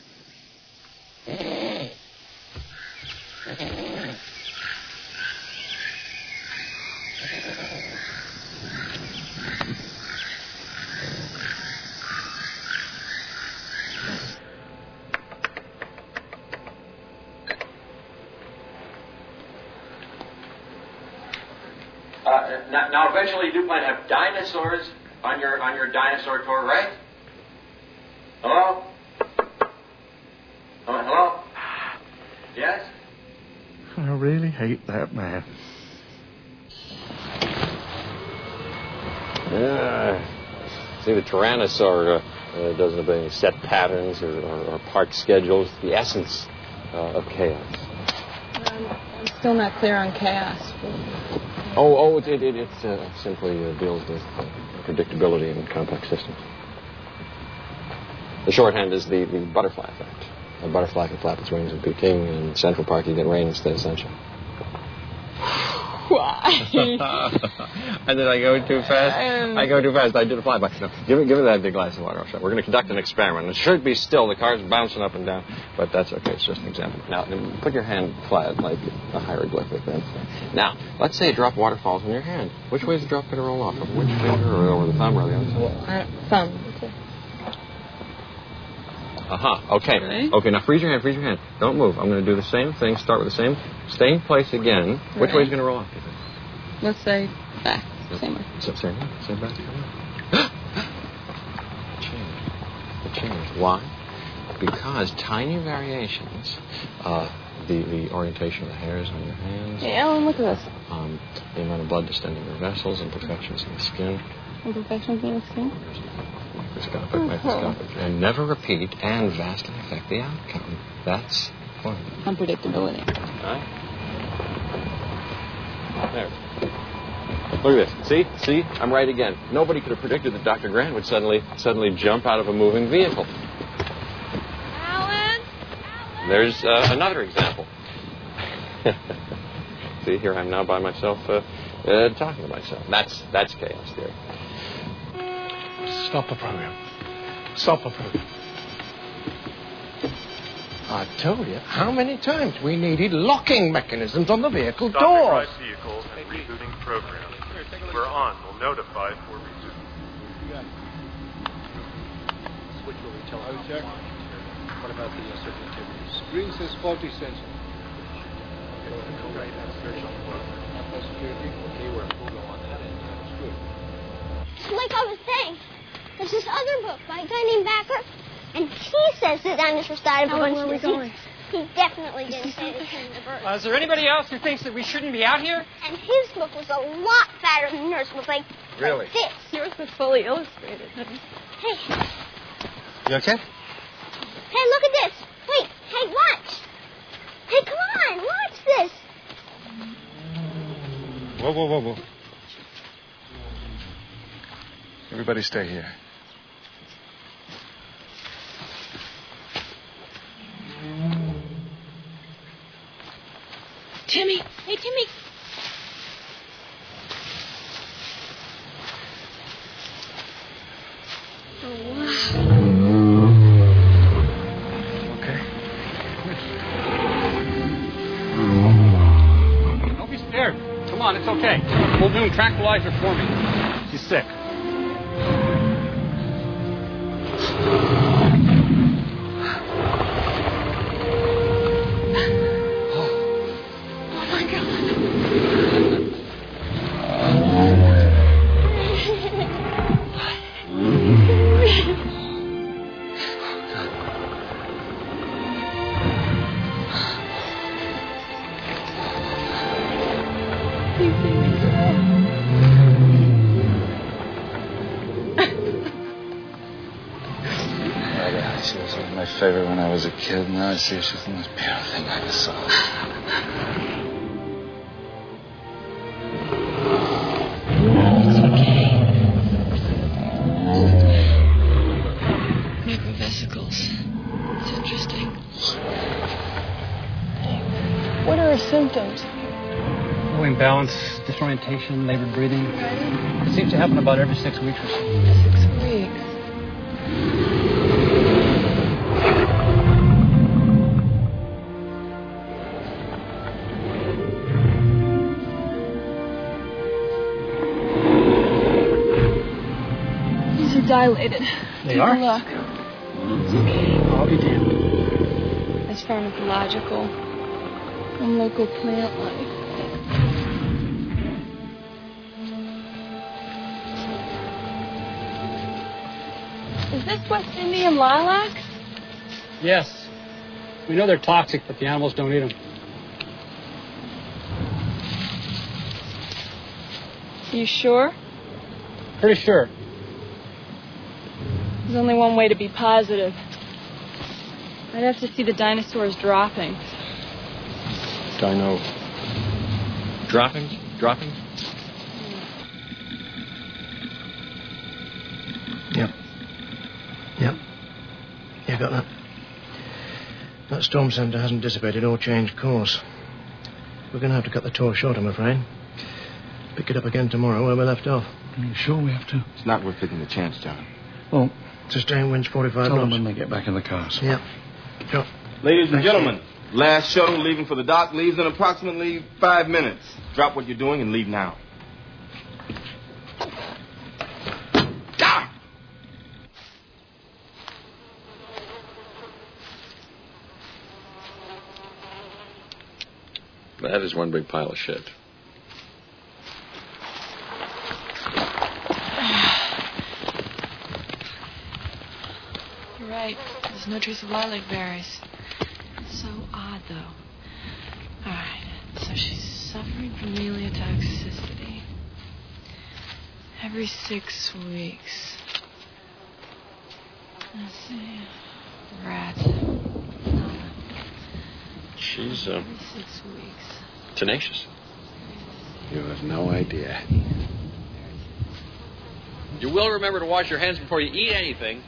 Uh, now, now, eventually, you do plan to have dinosaurs on your on your dinosaur tour, right? Hello? Oh, hello? Yes?
I really hate that man.
Yeah. See, the Tyrannosaur uh, uh, doesn't obey any set patterns or, or, or park schedules. The essence uh, of chaos.
Um, I'm still not clear on chaos.
Oh, oh, it, it, it uh, simply uh, deals with uh, predictability in complex systems. The shorthand is the, the butterfly effect. A butterfly can flap its wings in Peking, and in Central Park you get rain instead of sunshine.
Why?
And did I go too fast? Um, I go too fast. I did a flyby. No, give me, give me that big glass of water. We're going to conduct an experiment. It should be still. The car's bouncing up and down, but that's okay. It's just an example. Now, put your hand flat like a hieroglyphic. Then. Now, let's say a drop of water falls in your hand. Which way is the drop going to roll off? Over which finger, or over the thumb, or the other side?
Uh, thumb.
Uh-huh. Okay.
Right.
Okay, now freeze your hand, freeze your hand. Don't move. I'm going to do the same thing. Start with the same same place again. Right. Which way is going to roll off?
Let's say back.
Yep.
Same way.
So, same way. Same back. Change. It changed. Why? Because tiny variations, uh, the, the orientation of the hairs on your hands.
Hey, Ellen, look at this.
Um, the amount of blood distending your vessels, imperfections in the skin.
Imperfections in the skin?
Microscopic, microscopic. And never repeat and vastly affect the outcome. That's the point.
Unpredictability.
All right. There. Look at this. See? See? I'm right again. Nobody could have predicted that Doctor Grant would suddenly suddenly jump out of a moving vehicle.
Alan?
There's uh, another example. See, here I'm now by myself uh, uh, talking to myself. That's, that's chaos theory.
Stop the program. Stop the program. I told you how many times we needed locking mechanisms on the vehicle
Stopping
doors.
right vehicles and rebooting program. We're on. We'll notify for resume.
Switch will we tell how check? What about the uh, certain activities? Screen says faulty sensor. Okay, go right now. Search on the board. Not security. Okay, we'll go on that end. That's good.
Like I was saying, there's this other book by a guy named Backer, and he says the dinosaurs died of a bunch of disease. He definitely didn't say the same to birds.
Uh, is there anybody else who thinks that we shouldn't be out here?
And his book was a lot fatter than yours. It was like,
Really?
like this.
Yours was fully illustrated.
Hey,
You okay?
hey, look at this. Wait, hey, watch. Hey, come on, watch this.
Whoa, whoa, whoa, whoa. Everybody stay here.
Timmy.
Hey, Timmy.
Oh, wow.
Okay.
Okay. Full Doom tranquilizer for me. She's sick.
Oh, my God.
She was my favorite when I was a kid. Now I see her. She's the most beautiful thing I ever saw.
It's okay. Microvesicles. It's interesting. What are her symptoms?
Low imbalance, disorientation, labored breathing. It seems to happen about every six weeks or so.
Six weeks. These are dilated.
They
Good
are?
luck. It's okay.
I'll be damned.
It's pharmacological and local plant life. Is this West Indian lilacs?
Yes. We know they're toxic, but the animals don't eat them.
You sure?
Pretty sure.
There's only one way to be positive. I'd have to see the dinosaurs dropping.
Dino. Droppings? Droppings?
Yep. Yep. You got that? That storm center hasn't dissipated or changed course. We're going to have to cut the tour short, I'm afraid. Pick it up again tomorrow where we left off.
Are you sure we have to? It's not worth taking the chance, John.
Well, sustained winds forty-five
Tell
knots.
them when they get back in the cars.
Yep. Sure.
Ladies and
Thank
gentlemen, last shuttle leaving for the dock leaves in approximately five minutes. Drop what you're doing and leave now.
That is one big pile of shit.
You're right. There's no trace of lilac berries. It's so odd, though. All right. So she's suffering from melia toxicity. Every six weeks. Let's see. Rat.
She's, uh,
Every six weeks.
tenacious.
You have no idea.
You will remember to wash your hands before you eat anything.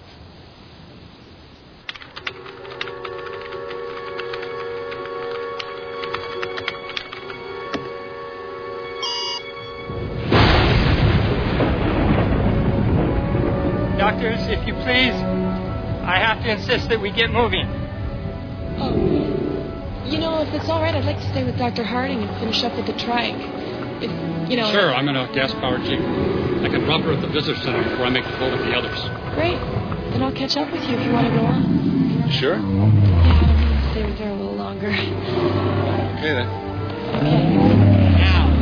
Doctors, if you please, I have to insist that we get moving.
Oh. You know, if it's all right, I'd like to stay with Doctor Harding and finish up with the trike. If, you know...
Sure, I'm in a gas-powered Jeep. I can drop her at the visitor center before I make the call with the others.
Great. Then I'll catch up with you if you want to go on.
Sure.
Yeah, I want to stay with her a little longer.
Okay, then.
Now.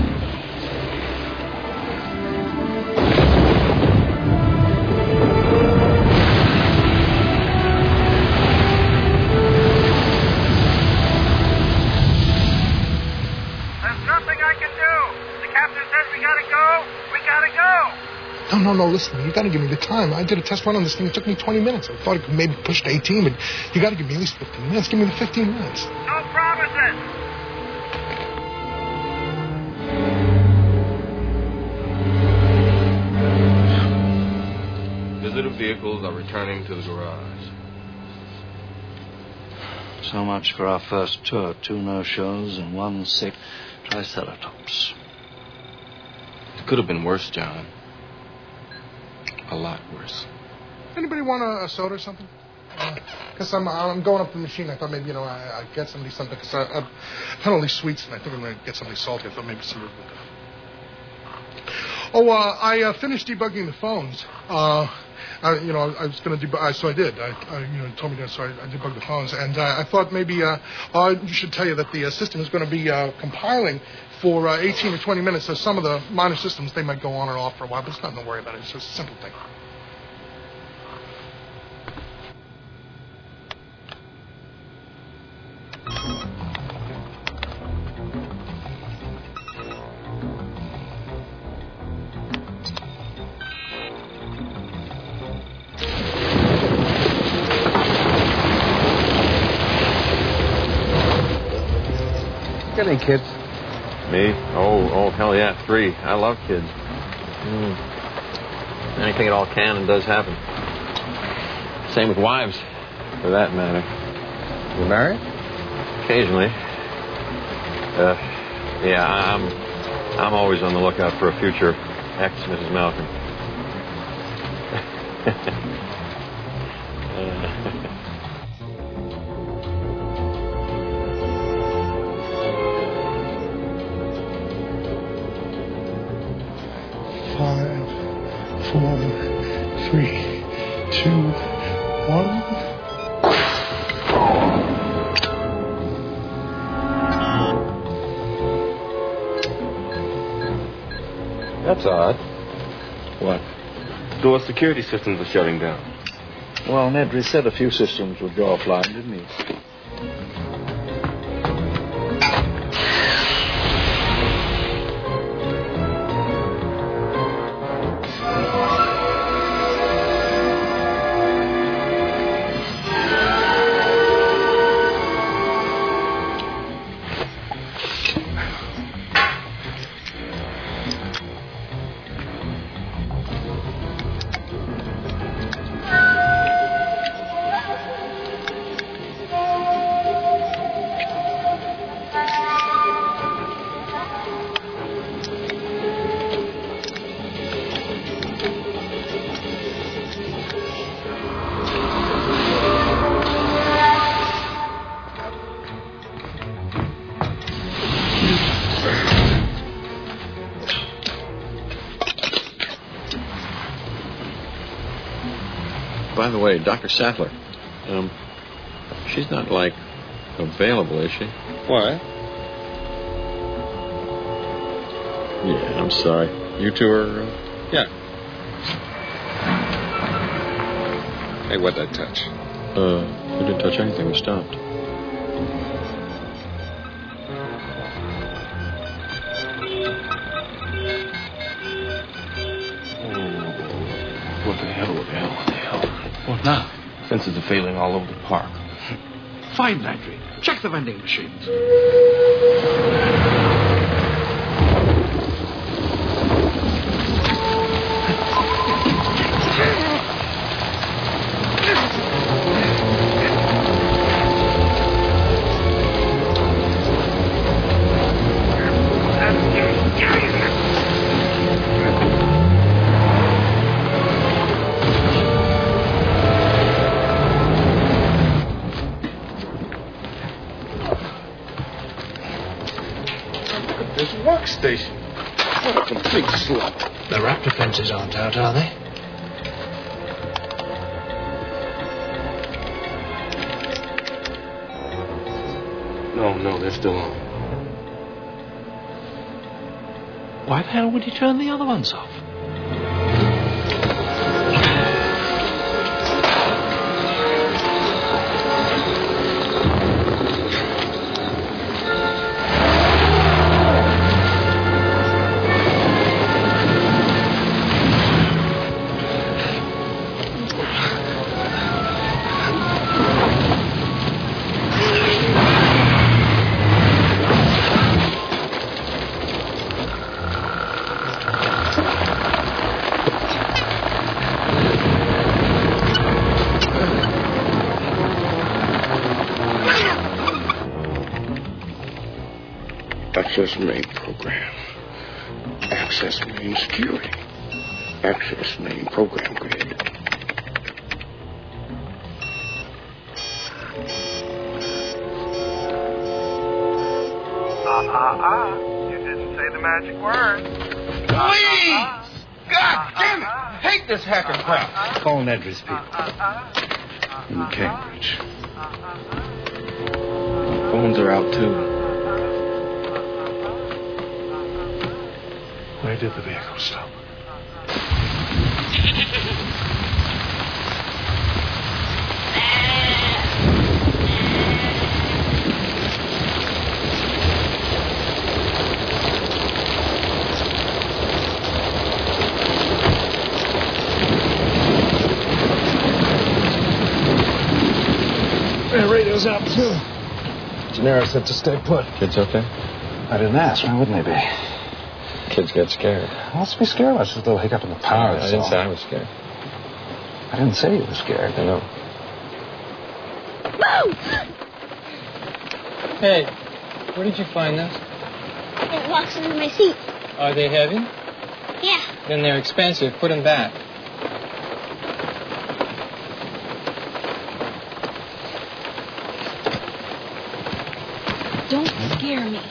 No, no, no, listen, you got to give me the time. I did a test run on this thing. It took me twenty minutes. I thought it could maybe push to eighteen, but you got to give me at least fifteen minutes. Give me the fifteen minutes.
No promises.
Visitor vehicles are returning to the garage.
So much for our first tour. Two no-shows and one sick triceratops.
It could have been worse, John. A lot worse.
Anybody want a, a soda or something? Because uh, I'm I'm going up to the machine. I thought maybe, you know, I, I'd get somebody something. Because I've had all these sweets, and I think I'm going to get something salty. I thought maybe somebody would. Oh, uh, I uh, finished debugging the phones. Uh, I, you know, I was going to debug, so I did. I, I, you know, told me that, so I, I debugged the phones. And uh, I thought maybe uh, I should tell you that the uh, system is going to be uh, compiling for uh, eighteen or twenty minutes. So some of the minor systems, they might go on and off for a while, but it's nothing to worry about. It's just a simple thing.
Got any kids?
Me? Oh, oh, hell yeah, three. I love kids. Mm. Anything at all can and does happen. Same with wives, for that matter.
You married?
Occasionally. Uh, yeah, I'm, I'm always on the lookout for a future ex-Missus Malcolm. uh,
Five, four, three, two, one.
That's odd.
What? Door security systems are shutting down.
Well, Nedry said a few systems would go offline, didn't he?
By the way, Doctor Sattler, um, she's not, like, available, is she?
Why?
Yeah, I'm sorry. You two are... Uh...
Yeah. Hey, what'd that touch?
Uh, we didn't touch anything. We stopped.
What the hell, what the hell, what the hell? What now? Sensors are failing all over the park.
Fine, Nedry. Check the vending machines.
Workstation. What a complete slut.
The raptor fences aren't out, are they?
No, no, they're still on.
Why the hell would you turn the other ones off?
Access main program. Access main security. Access main program grid.
Ah, ah, ah. You didn't say the magic word. Please!
God damn it! I hate this hacking crap.
Call Nedry's people.
In Cambridge. Phones are out, too.
Where did the vehicle stop? Their radio's out, too. Gennaro said to stay put.
Kids okay?
I didn't ask. Why wouldn't they be?
Kids get scared.
What's to be scared about? Just a little hiccup in the power.
I didn't say I was scared.
I didn't say you were scared.
I know.
Hey, where did you find those?
It walks under my seat.
Are they heavy?
Yeah.
Then they're expensive. Put them back.
Don't scare me.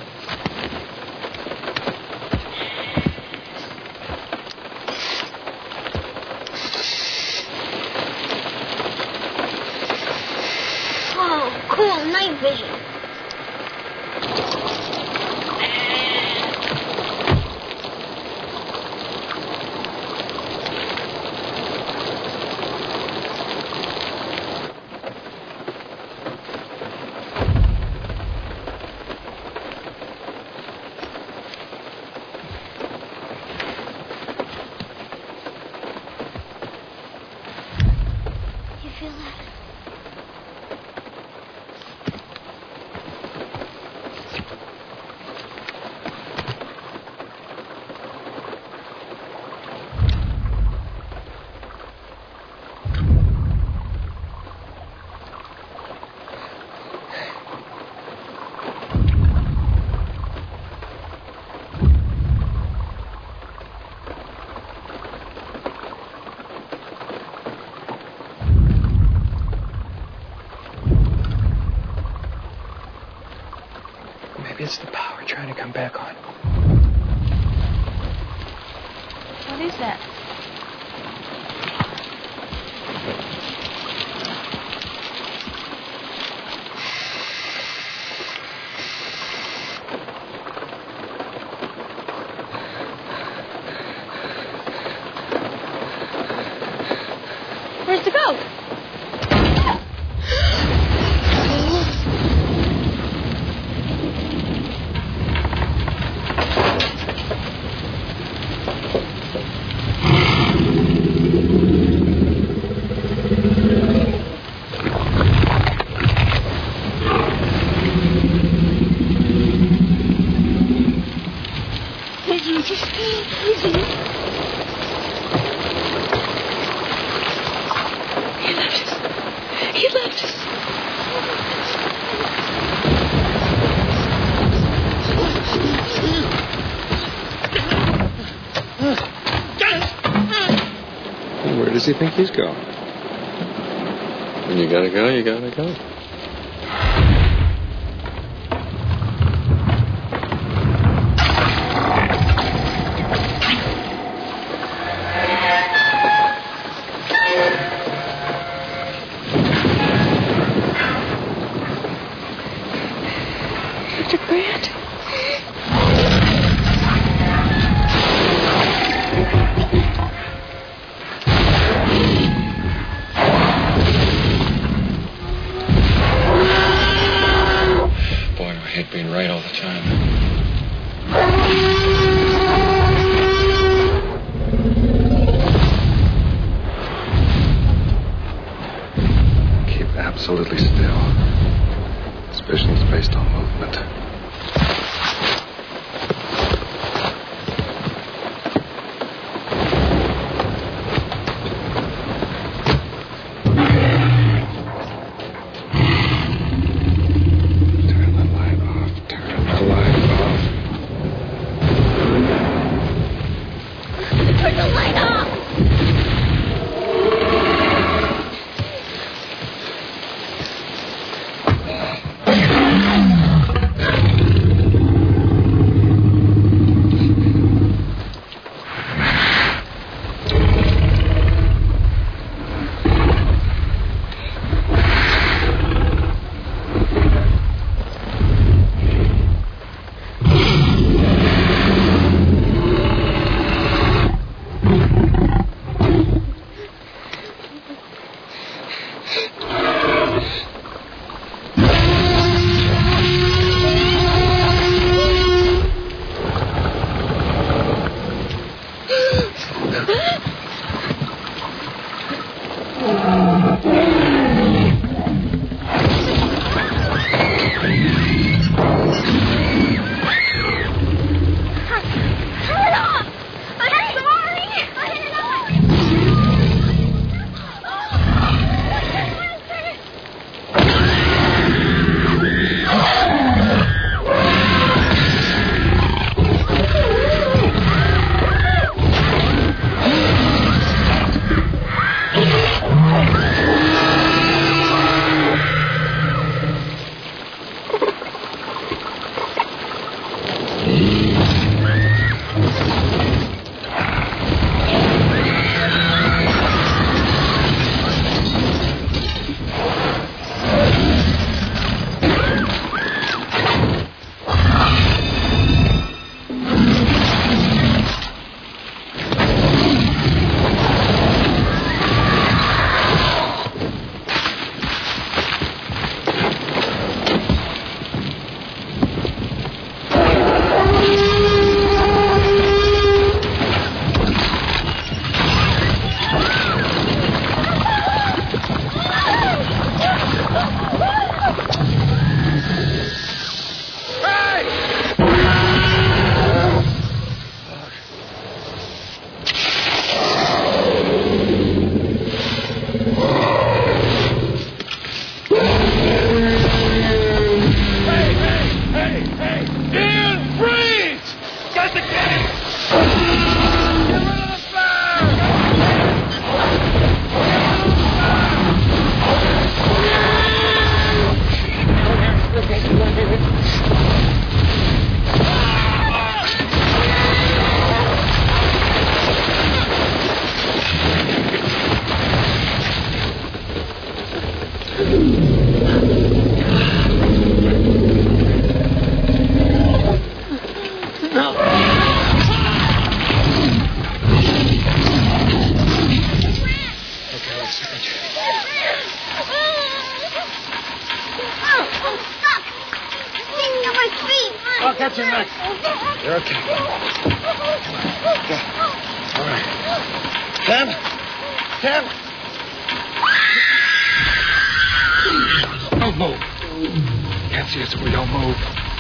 Oh, cool. Night vision. You feel that?
Maybe it's the power trying to come back on.
What is that?
Where's the goat? Easy, just easy. He left us. He left us.
Where does he think he's going? When you gotta go, you gotta go.
Mister Grant.
Boy, do I hate being right all the time.
Keep absolutely still. This vision's based on movement. Turn the light off. Turn the light off.
Turn the light off.
I'll catch you next.
You're okay. Yeah. All right. Ken? Ken? Don't move. Can't see us if we don't move.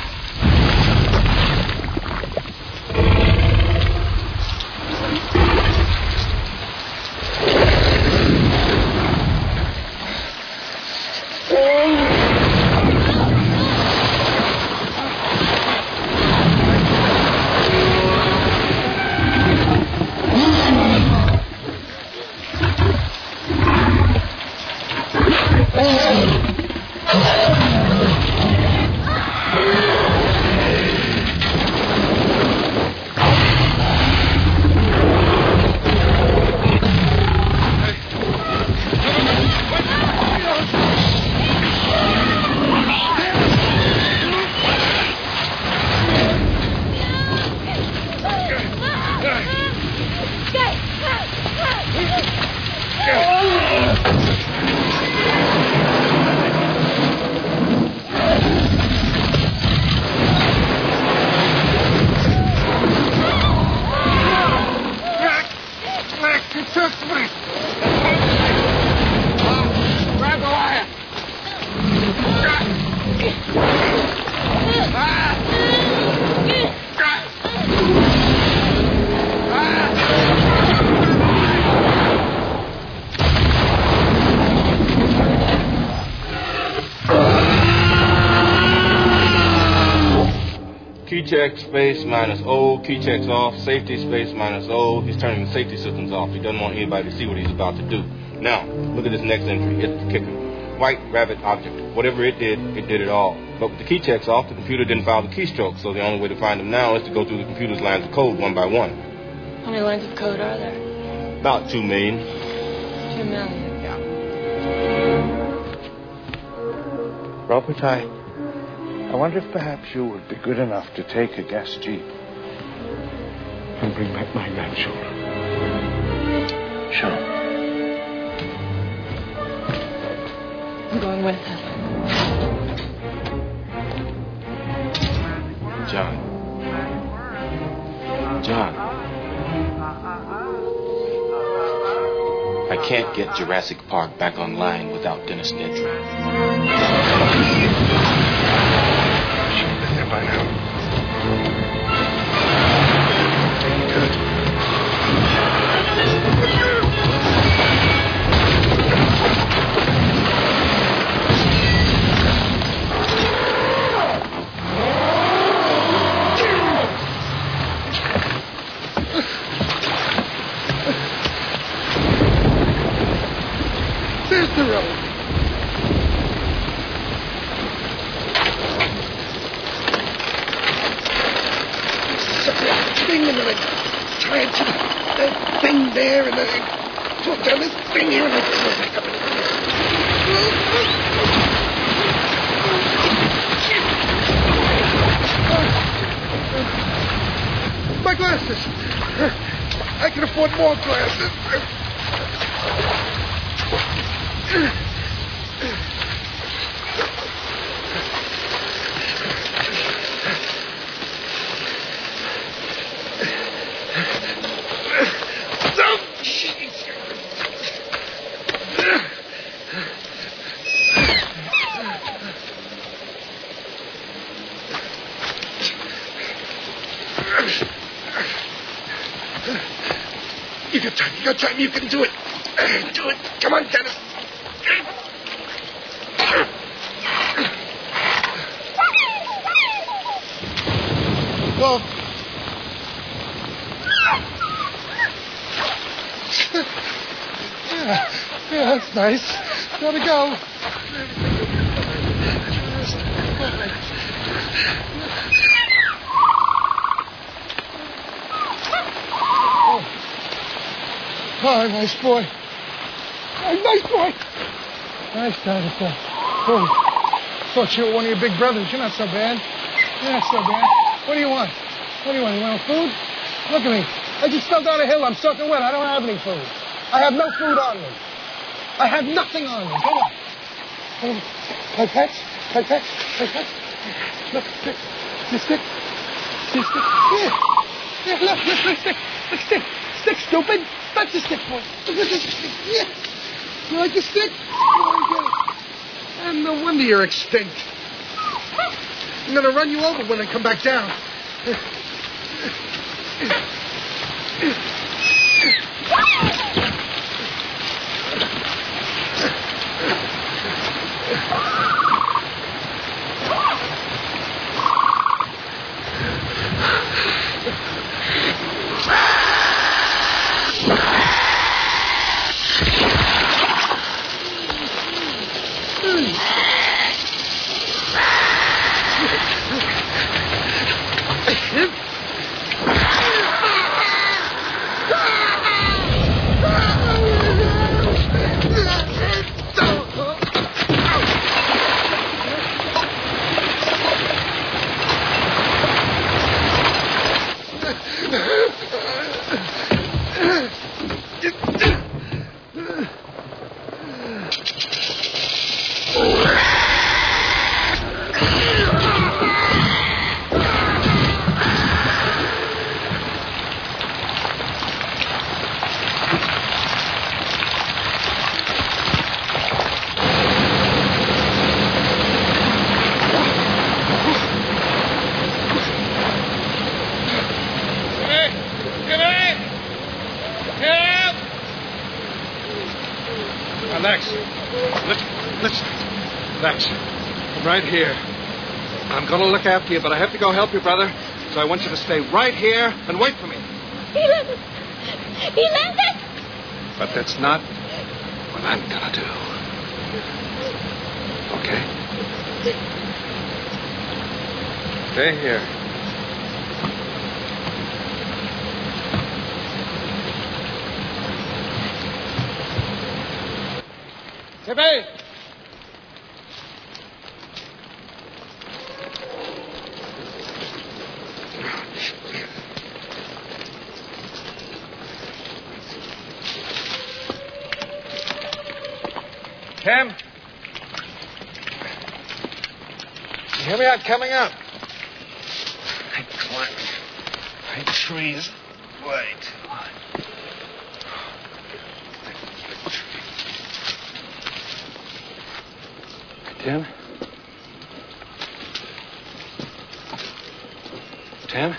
Keycheck space minus O. Keycheck's off. Safety space minus O. He's turning the safety systems off. He doesn't want anybody to see what he's about to do. Now, look at this next entry. It's the kicker. White rabbit object. Whatever it did, it did it all. But with the keychecks off, the computer didn't file the keystrokes, so the only way to find them now is to go through the computer's lines of code one by one.
How many lines of code are there?
About two million.
Two million.
Yeah.
Robert, I... I wonder if perhaps you would be good enough to take a gas jeep and bring back my grandchildren.
Sure.
I'm going with him.
John. John. I can't get Jurassic Park back online without Dennis Nedry.
By now. Good. There's the road. Thing and then I try it to that thing there and then I pull down this thing here and I pull it back up. My glasses. I can afford more glasses. You got time, you got time, you can do it. Do it. Come on, Dennis. Well, yeah, yeah, that's nice. Gotta go. Oh, nice boy. Oh, nice boy. Nice dinosaur. Oh, thought you were one of your big brothers. You're not so bad. You're not so bad. What do you want? What do you want? You want food? Look at me. I just fell down a hill. I'm soaking wet. I don't have any food. I have no food on me. I have nothing on me. Come on. Come on. My pets? My pets? My pets? Look, this, this stick.
the stick. Yeah. Yeah, look, look, look, stick. Look, stick. Stick, stupid. That's the stick, boy. Look, look, look, stick. Yeah. You like the stick? Oh, I get it. And no wonder you're extinct. I'm going to run you over when I come back down.
Right here. I'm going to look after you, but I have to go help you, brother. So I want you to stay right here and wait for me.
He lives it. He lives it.
But that's not what I'm going to do. Okay? Stay here. Tippy! Tim? You hear me? I'm coming up. I climb high trees way too high. Tim? Tim?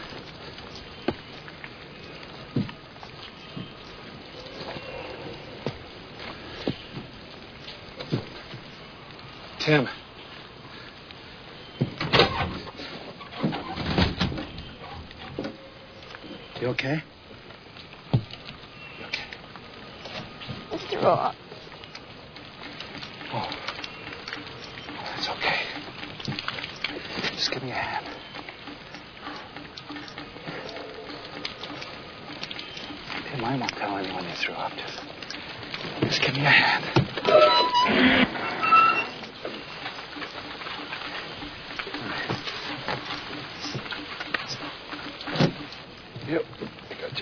Tim. You okay? You okay?
Mister Rock.
Oh. It's okay. Just give me a hand. Tim, I won't tell anyone you threw up. Just, just give me a hand. Yep, I got you.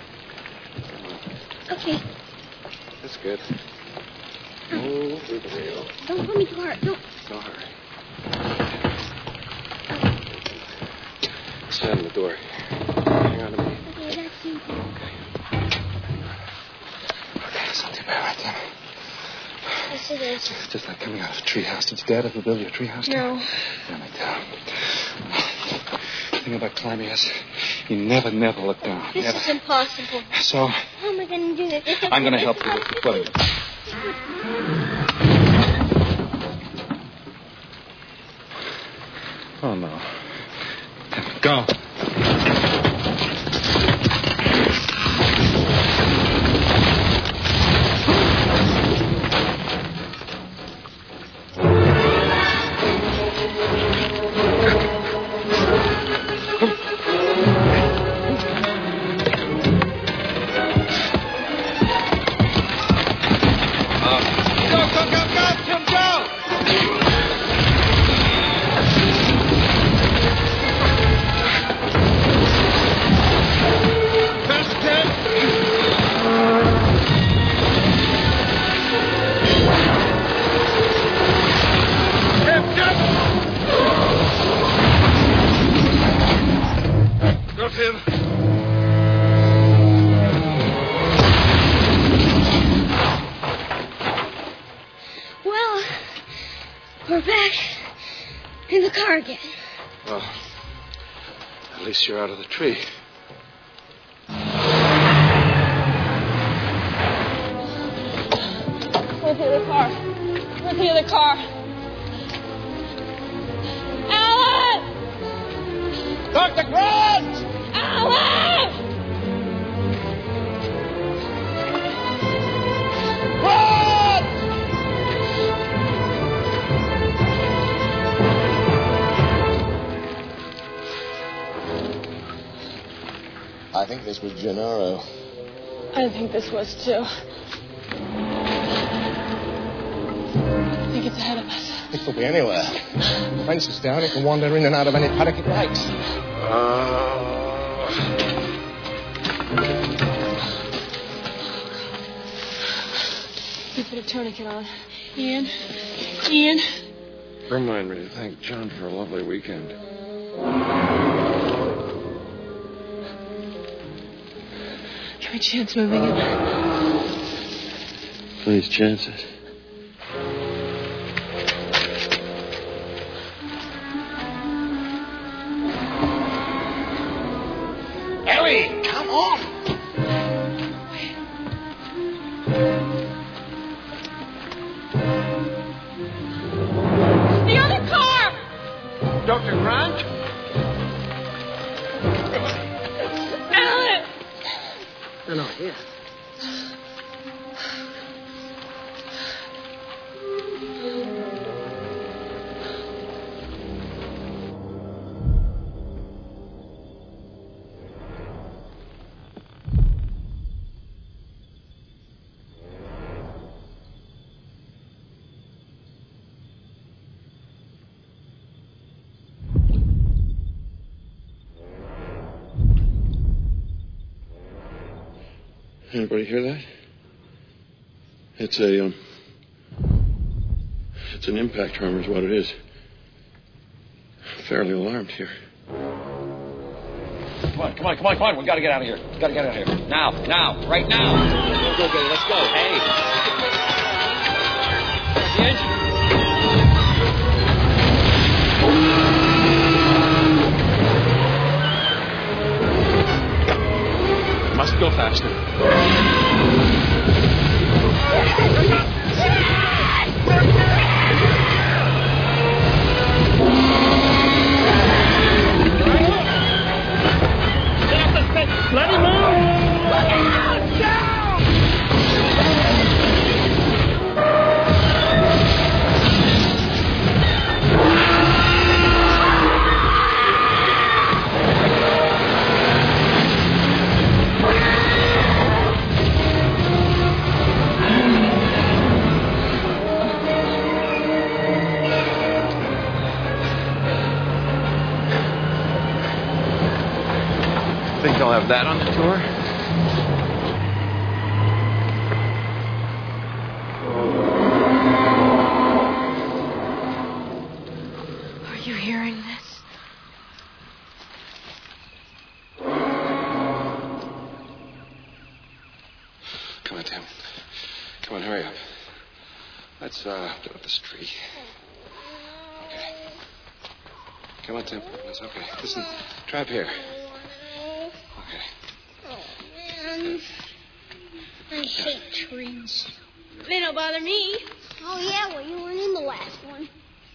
Okay.
That's good. Oh, good deal.
Don't hold me too hard. Don't.
Don't hurry. Stand in the door. Hang on to me.
Okay, that's you.
Okay. Okay, it's not too bad, right there.
Yes, it is.
It's just like coming out of a treehouse. Did your dad ever build you a treehouse?
No.
Damn it, down. The thing about climbing is you never, never look down.
This
never.
is impossible.
So?
How am I going to do this? It's
I'm going to help you with the footing. Oh, no. Go.
of him.
Well, we're back in the car again.
Well, at least you're out of the tree.
Where's the other car? Where's the other car? Alan!
Doctor Grant!
Alan!
Grant!
I think this was Gennaro.
I think this was too. I think it's ahead of us.
It could be anywhere. The fence is down. It can wander in and out of any paddock it likes.
You put a tourniquet on. Ian? Ian?
Remind me to thank John for a lovely weekend.
Can we chance moving it?
Please chance it.
Ellie, come on!
The other car!
Doctor Grant?
Alan!
They're not here.
Anybody hear that? It's a, um... It's an impact tremor is what it is. I'm fairly alarmed here.
Come on, come on, come on, come on. We gotta get out of here. We gotta get out of here. Now, now, right now. Go, go, go. Let's go. Hey. The engine. Must go faster.
Let him move! Look out! Down!
Think they'll have that on the tour?
Are you hearing this?
Come on, Tim. Come on, hurry up. Let's, uh, get up this tree. Okay. Come on, Tim. That's okay. Listen, trap here. Okay.
Um, I hate trees. They don't bother me. Oh, yeah? Well, you weren't in the last one.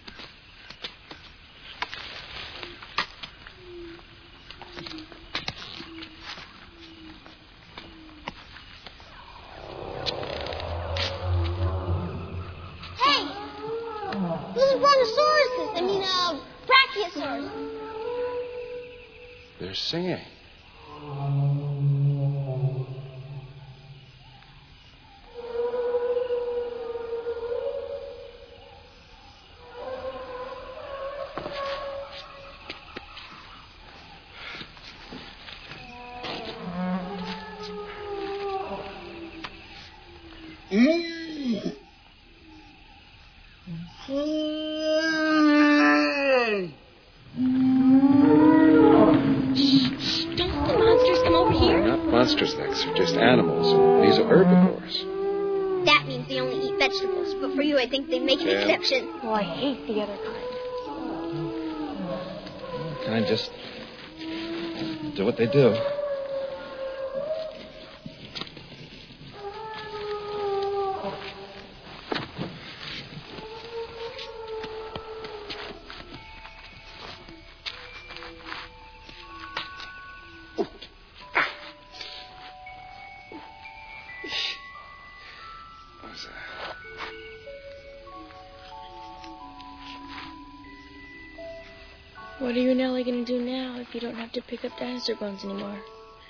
Hey! Those are brontosauruses. I mean, uh, brachiosaurus.
They're singing.
Don't
ostrich are just animals, and these are herbivores.
That means they only eat vegetables. But for you, I think they make an
Yeah.
exception.
Oh, I hate the other kind.
Kind of just do what they do.
What are you and Ellie going to do now if you don't have to pick up dinosaur bones anymore?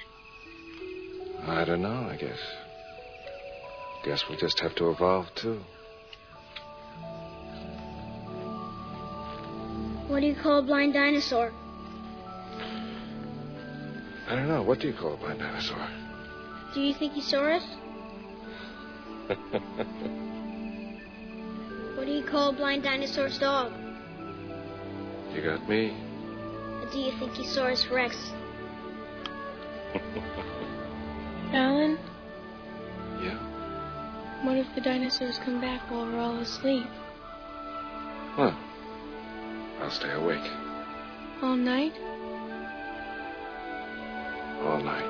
I don't know, I guess. Guess we'll just have to evolve, too.
What do you call a blind dinosaur?
I don't know. What do you call a blind dinosaur?
Do you think he saw us? What do you call a blind dinosaur's dog?
You got me.
Or do you think he saw us Rex?
Alan?
Yeah?
What if the dinosaurs come back while we're all asleep?
Well, I'll stay awake
All night?
all night.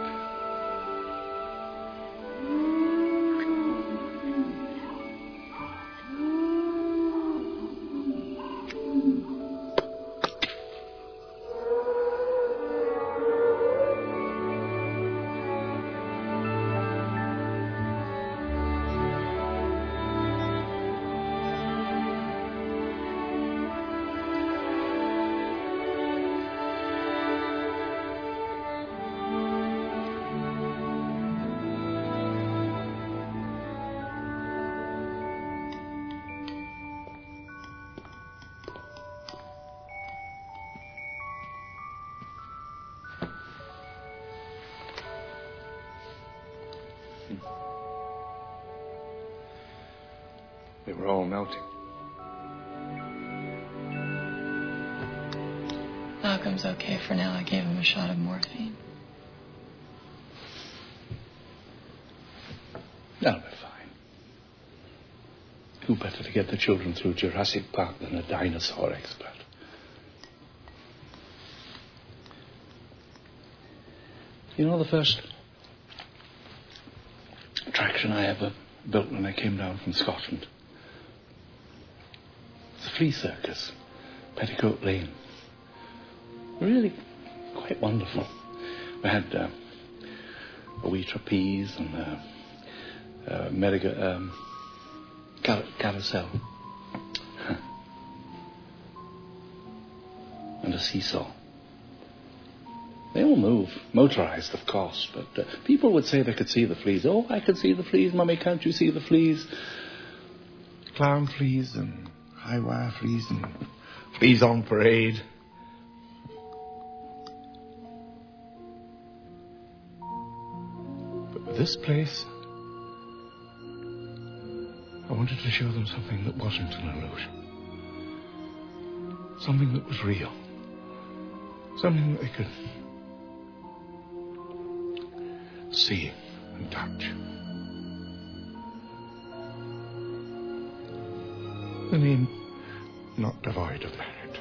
They were all melting.
Malcolm's okay for now. I gave him a shot of morphine.
That'll be fine. Who better to get the children through Jurassic Park than a dinosaur expert? You know, the first attraction I ever built when I came down from Scotland? The flea circus, Petticoat Lane. Really quite wonderful. We had uh, a wee trapeze and a, a merry- um, car- carousel. And a seesaw. They all move, motorized, of course, but uh, people would say they could see the fleas. Oh, I could see the fleas, Mummy, can't you see the fleas? Clown fleas and high wire fleas and fleas on parade. But with this place, I wanted to show them something that wasn't an illusion. Something that was real. Something that they could see and touch. The name not devoid of merit.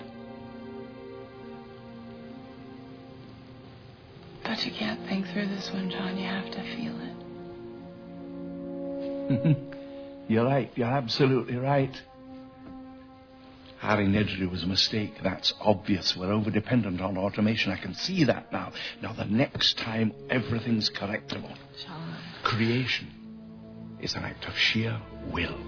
But you can't think through this one, John. You have to feel it.
You're right. You're absolutely right. Hiring Nedgley was a mistake. That's obvious. We're over-dependent on automation. I can see that now. Now, the next time, everything's correctable.
John.
Creation is an act of sheer will.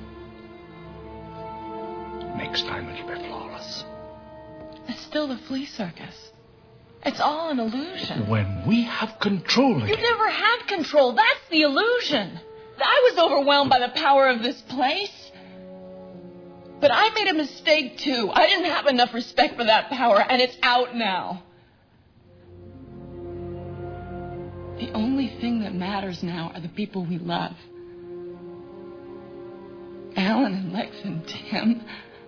Next time, it'll be flawless.
It's still the flea circus. It's all an illusion.
When we have control again.
You never had control. That's the illusion. I was overwhelmed by the power of this place. But I made a mistake, too. I didn't have enough respect for that power, and it's out now. The only thing that matters now are the people we love. Alan and Lex and Tim.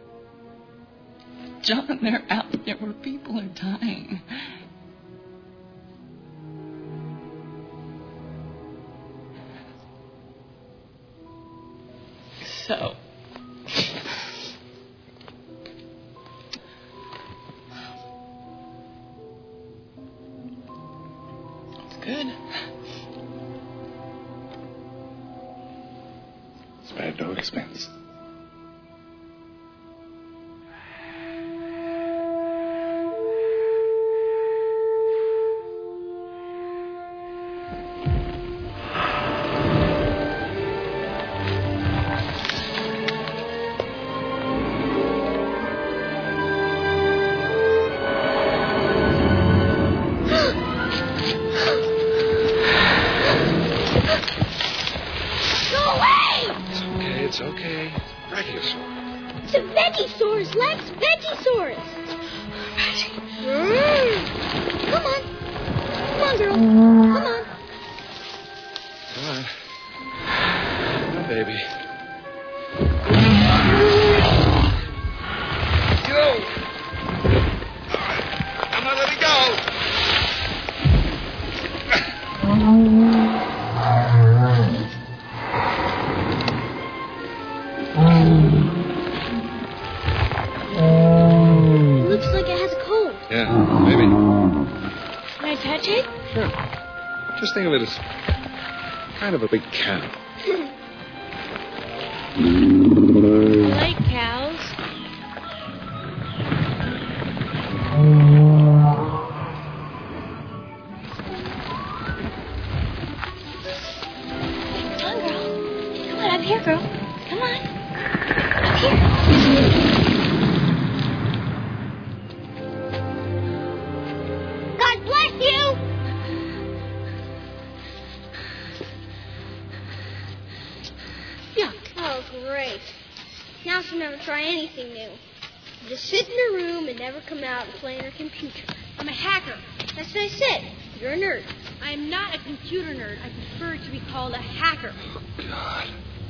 John, they're out there where people are dying.
Good. Spared no expense.
It's okay. Brachiosaur.
It's a Vegisaurus, Lex. Vegisaurus. Mm. Come on. Come on, girl. Come on.
Come on. Come on, baby. Go! I'm not letting go!
Looks like it has a cold.
Yeah, maybe.
Can I touch it?
Sure. Just think of it as kind of a big cow.
I like cows. Come on, girl. Come on, up here, girl. Come on. Up here.
God bless you! Yuck. Oh, great. Now she'll never try anything new. Just sit in her room and never come out and play on her computer. I'm a hacker. That's what I said. You're a nerd.
I am not a computer nerd. I prefer to be called a hacker.
God.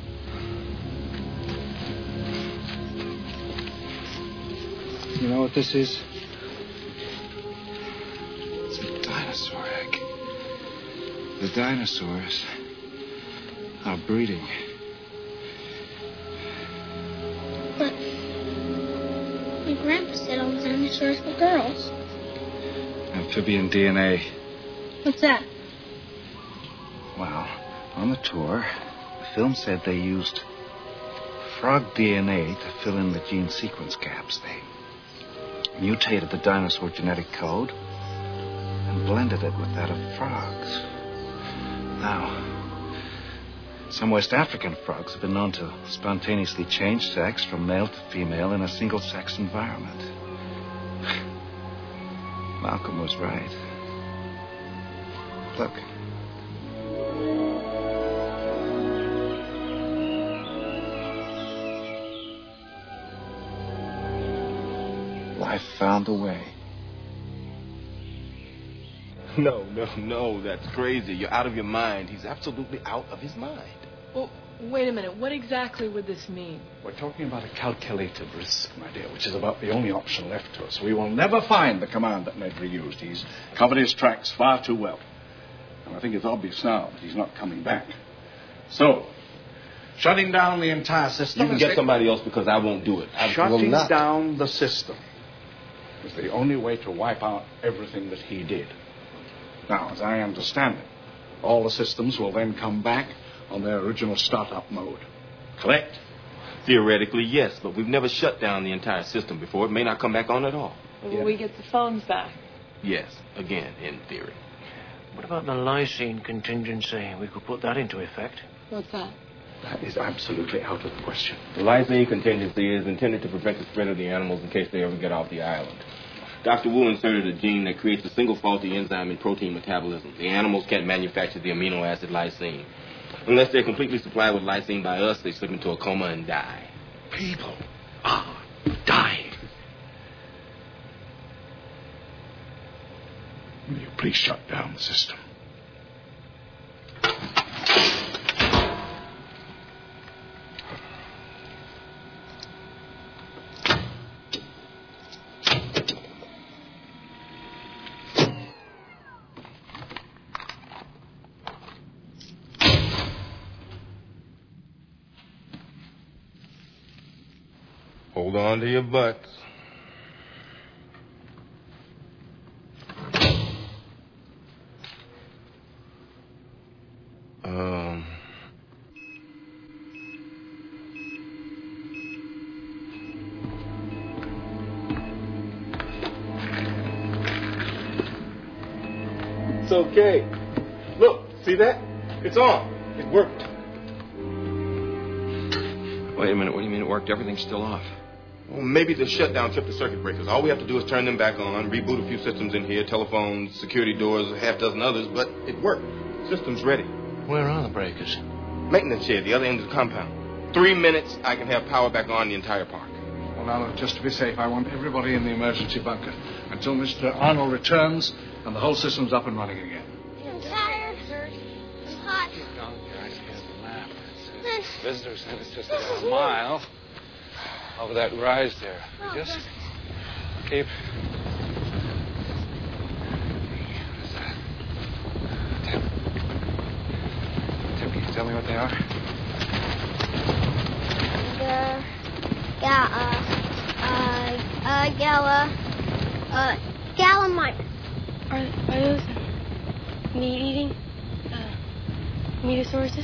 You know what this is? It's a dinosaur egg. The dinosaurs are breeding.
But my grandpa said all the dinosaurs were girls.
Amphibian D N A.
What's that?
Well, on the tour, the film said they used frog D N A to fill in the gene sequence gaps. They mutated the dinosaur genetic code and blended it with that of frogs. Now, some West African frogs have been known to spontaneously change sex from male to female in a single-sex environment. Malcolm was right. Look. Life found a way.
No, no, no, that's crazy. You're out of your mind. He's absolutely out of his mind.
Well, wait a minute. What exactly would this mean?
We're talking about a calculated risk, my dear, which is about the only option left to us. We will never find the command that Nedry used. He's covered his tracks far too well. And I think it's obvious now that he's not coming back. So, shutting down the entire system...
You can get somebody else because I won't do it. I will
Shutting
not.
down the system is the only way to wipe out everything that he did. Now, as I understand it, all the systems will then come back on their original startup mode. Correct?
Theoretically, yes, but we've never shut down the entire system before. It may not come back on at all.
Will yeah. we get the phones back?
Yes, again, in theory.
What about the lysine contingency? We could put that into effect.
What's that?
That is absolutely out of the question.
The lysine contingency is intended to prevent the spread of the animals in case they ever get off the island. Doctor Wu inserted a gene that creates a single faulty enzyme in protein metabolism. The animals can't manufacture the amino acid lysine. Unless they're completely supplied with lysine by us, they slip into a coma and die.
People are dying. Will you please shut down the system?
Hold on to your butts.
It's okay. Look, see that? It's on. It worked.
Wait a minute. What do you mean it worked? Everything's still off.
Well, maybe the shutdown tripped the circuit breakers. All we have to do is turn them back on, reboot a few systems in here, telephones, security doors, a half dozen others, but it worked. System's ready.
Where are the breakers?
Maintenance shed, the other end of the compound. Three minutes, I can have power back on the entire park.
Well, now, look, just to be safe, I want everybody in the emergency bunker until Mister Arnold returns and the whole system's up and running again.
I'm tired. I'm hot.
Visitor center is just about a mile over that rise there.
Oh,
Just keep. Tim. Tim, can you tell me what they are?
The, yeah, uh, uh, uh, gala, uh, galamite.
Are, are those meat-eating uh, metosauruses?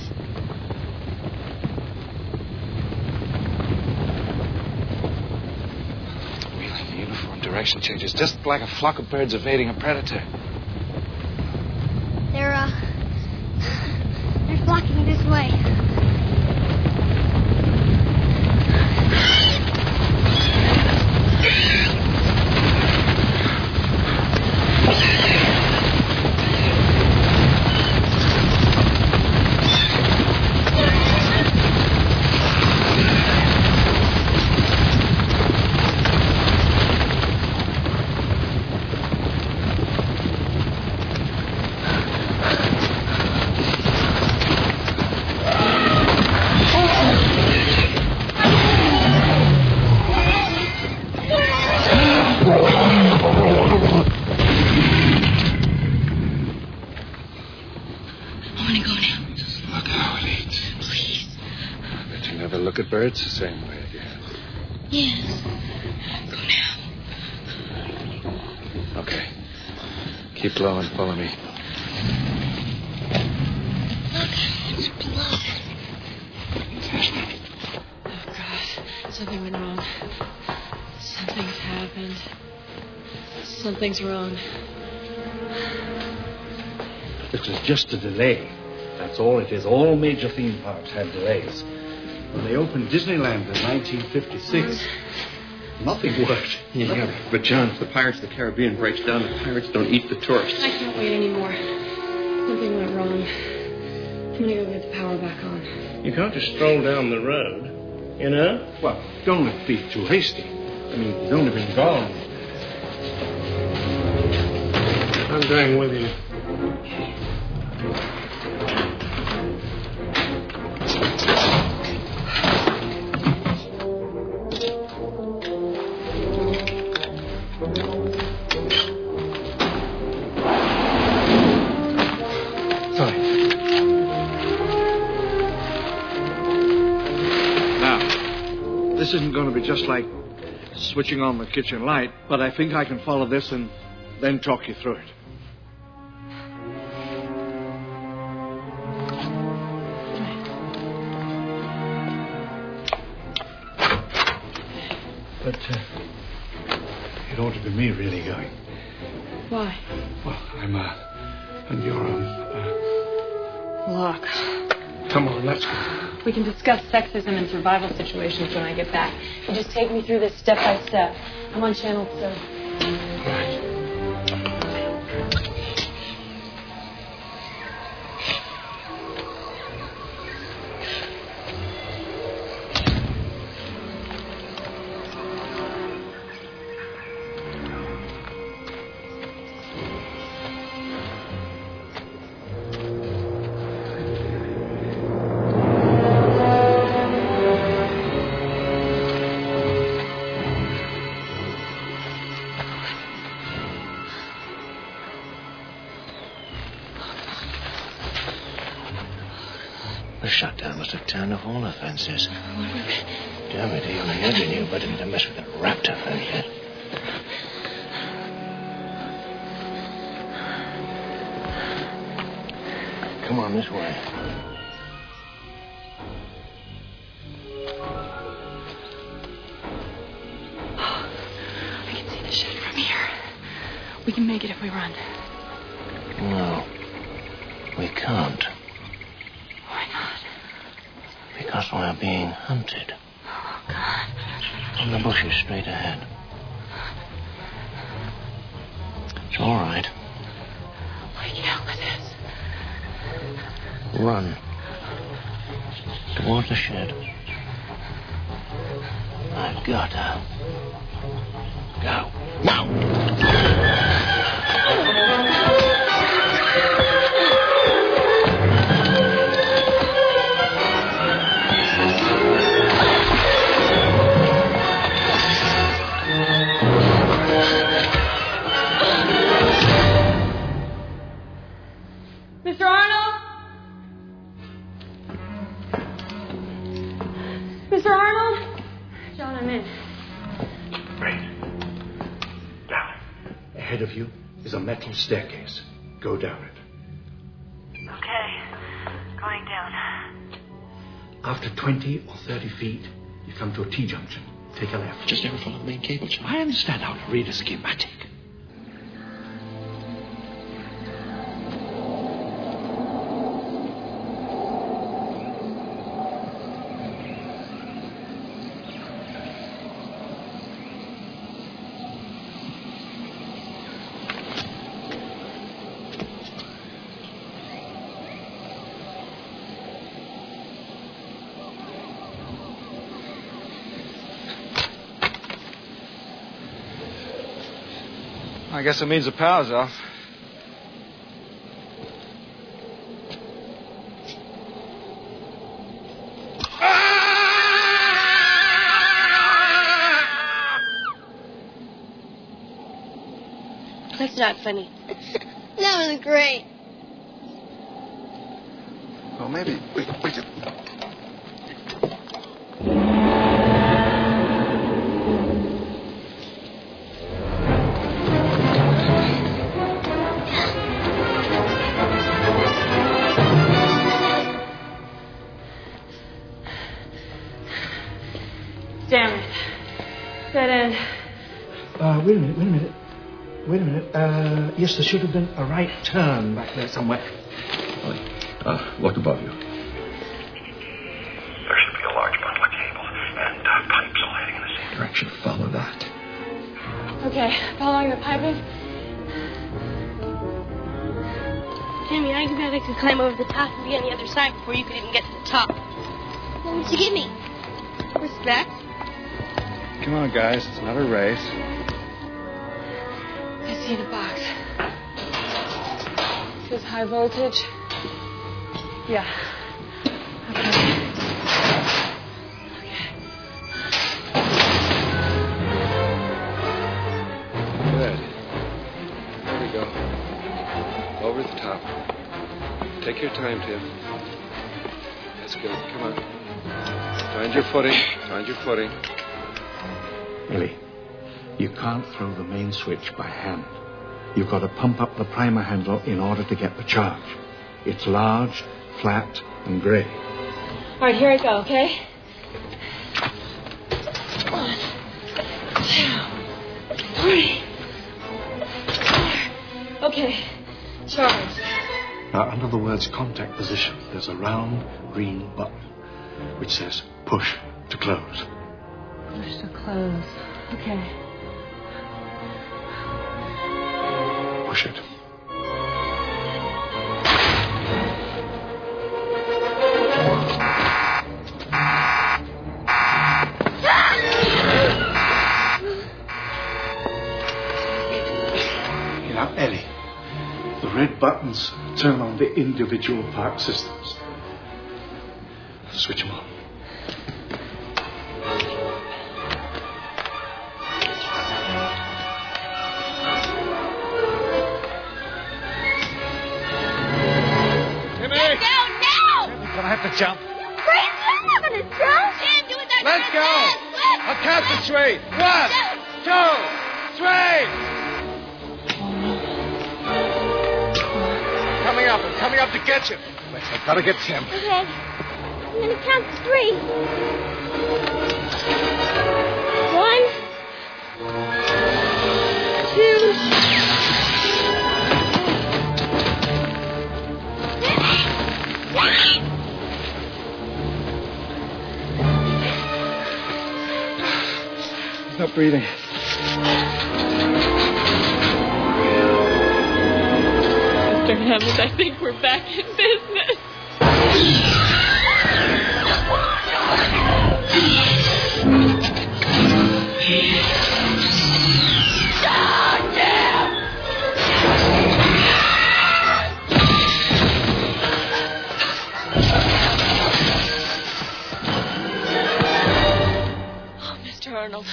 Uniform direction changes, just like a flock of birds evading a predator.
They're, uh, they're flocking this way.
Look at birds the same way again.
Yes. Go now.
Okay. Keep low and follow me.
Look, it's blood.
Oh, God. Something went wrong. Something's happened. Something's wrong.
This is just a delay. That's all it is. All major theme parks had delays. When they opened Disneyland in nineteen fifty-six, nothing worked.
Yeah, but John, if the Pirates of the Caribbean breaks down, the pirates don't eat the tourists.
I can't wait anymore. Something went wrong. I'm gonna go get the power back on.
You can't just stroll down the road, you know?
Well, don't be too hasty. I mean, he's only been gone.
I'm going with you.
This isn't going to be just like switching on the kitchen light, but I think I can follow this and then talk you through it. But uh, it ought to be me really going.
Why?
Well, I'm, uh, and you're, um, uh...
Look.
Come on, let's go.
We can discuss sexism and survival situations when I get back. You just take me through this step by step. I'm on channel two.
Right.
The shutdown must have turned off all the fences. Damn it, even the engine knew better than to mess with the raptor fence. Come on, this way.
I can see the shed from here. We can make it if we run.
No. We can't.
Why not?
Because we're being hunted.
Oh, God.
From the bushes straight ahead. It's all right.
I can't with this.
Run. Towards the shed. I've got her. Go. Now!
Mister Arnold? Mister Arnold? John, I'm in.
Right. Down. Ahead of you is a metal staircase. Go down it.
Okay. Going down.
After twenty or thirty feet, you come to a T-junction. Take a left.
Just never follow the main cable, John.
I understand how to read a schematic.
I guess it means the power's off.
That's not funny. That was great.
Well, maybe. Wait, wait.
Damn it. Dead end.
Uh, wait a minute, wait a minute. Wait a minute. Uh, yes, there should have been a right turn back there somewhere.
Uh, look above you.
There should be a large bundle of cable and uh, pipes all heading in the same
Direction. Follow that.
Okay, following the piping.
Tammy, I bet I could climb over the top and be on the other side before you could even get to the top. What would you give me? Respect?
Come on, guys. It's not a race.
I see the box. It says high voltage. Yeah. Okay.
Good. There we go. Over the top. Take your time, Tim. That's good. Come on. Find your footing. Find your footing.
Ellie, you can't throw the main switch by hand. You've got to pump up the primer handle in order to get the charge. It's large, flat, and gray.
All right, here I go, okay? One, two, three, four. Okay, charge.
Now, under the words contact position, there's a round green button which says push to close.
Push to close. Okay.
Push it. Now, Ellie, the red buttons turn on the individual part systems. Switch them on.
I have to jump.
You're crazy. I'm not going to jump. Can't do it.
Let's go. I'll count to three. One, two, three. Coming up. I'm coming up to get you. I've got to get Tim.
Okay. I'm going to count to three. One, two.
breathing.
Mister Hammond, I think we're back in business. Oh, Mister Arnold.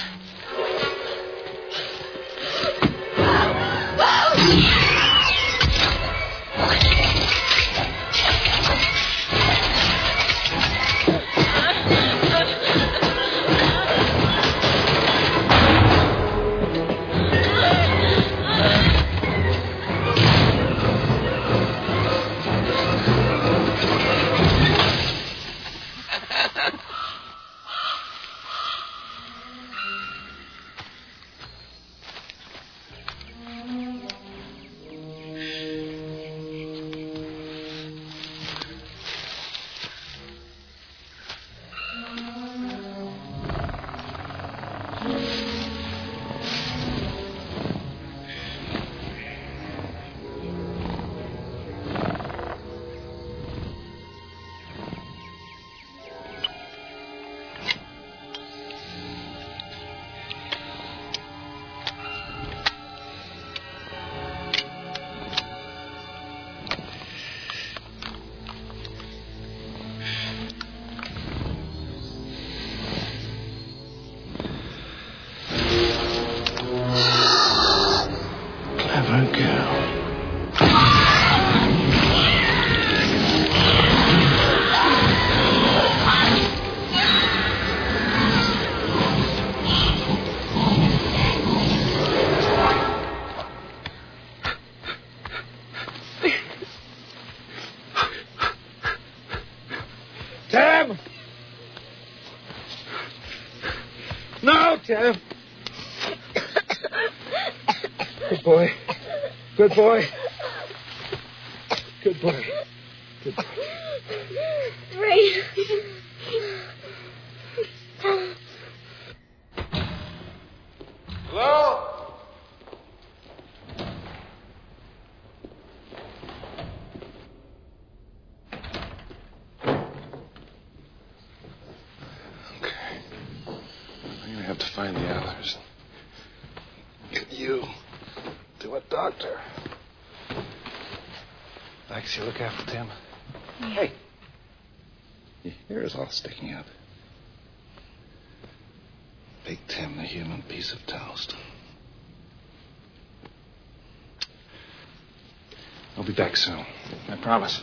Tim! No, Tim! Good boy. Good boy. Good boy. Good boy.
Ray.
Hello?
Have to find the others. Get you to a doctor. Lex, you look after Tim.
Yeah.
Hey. Your hair is all sticking up. Big Tim, the human piece of toast. I'll be back soon. I promise.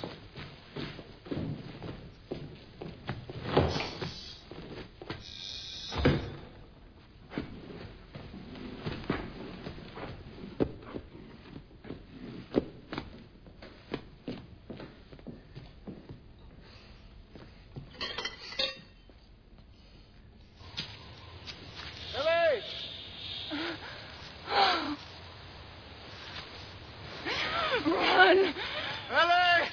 Run!
Ellie!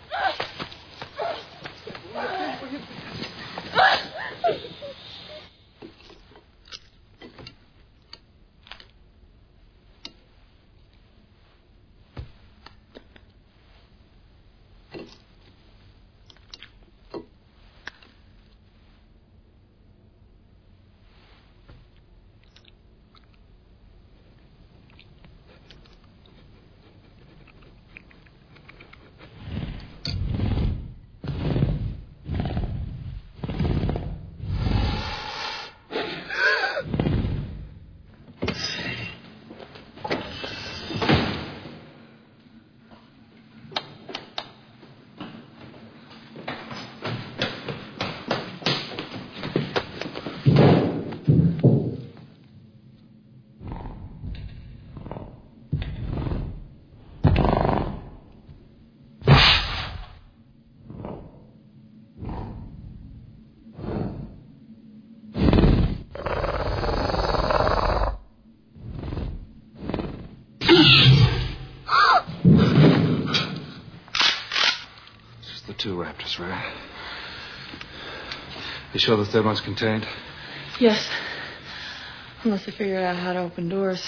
Two Raptors, right? You sure the third one's contained?
Yes.
Unless I figured out how to open doors.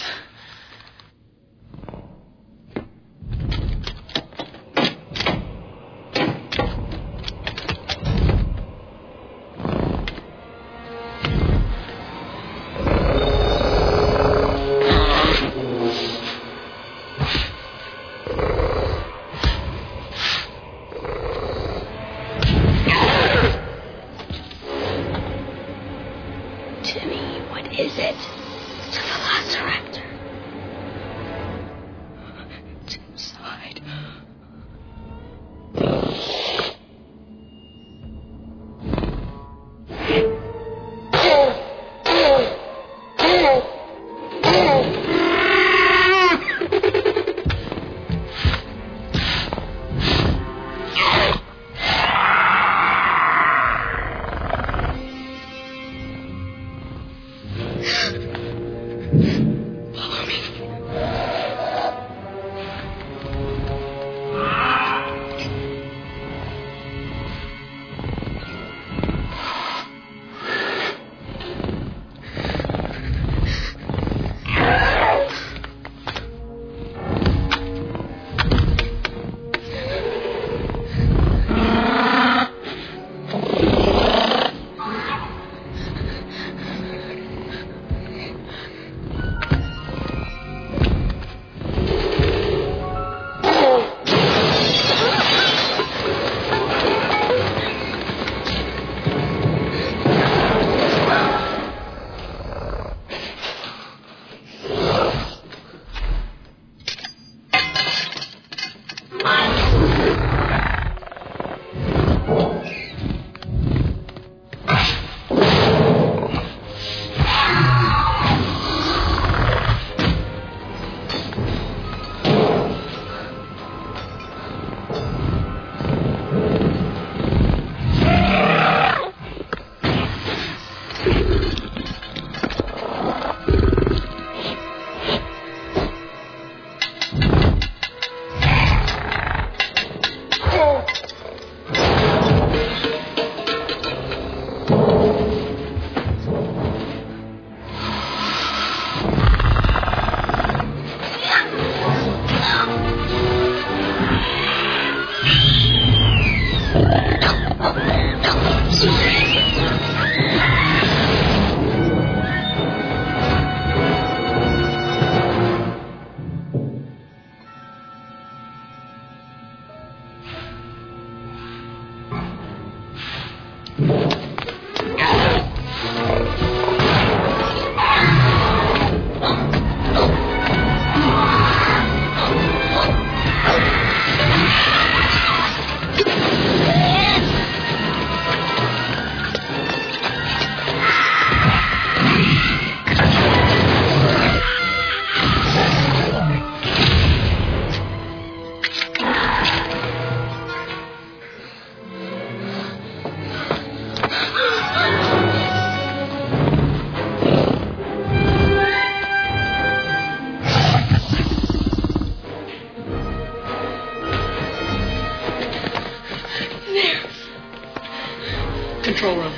Control room.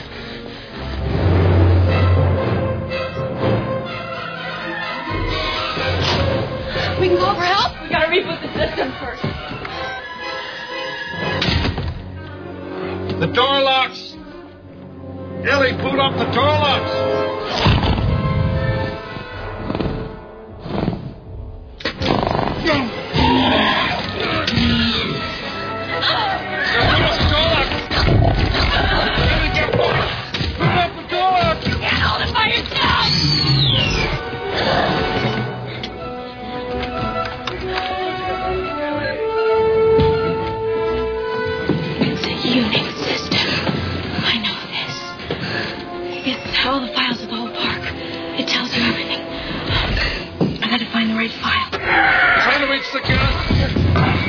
We can call for help? We gotta reboot the system first.
The door locks! Ellie, boot up the door locks!
All the files of the whole park. It tells you everything. I gotta find the right file.
Trying to reach the gun.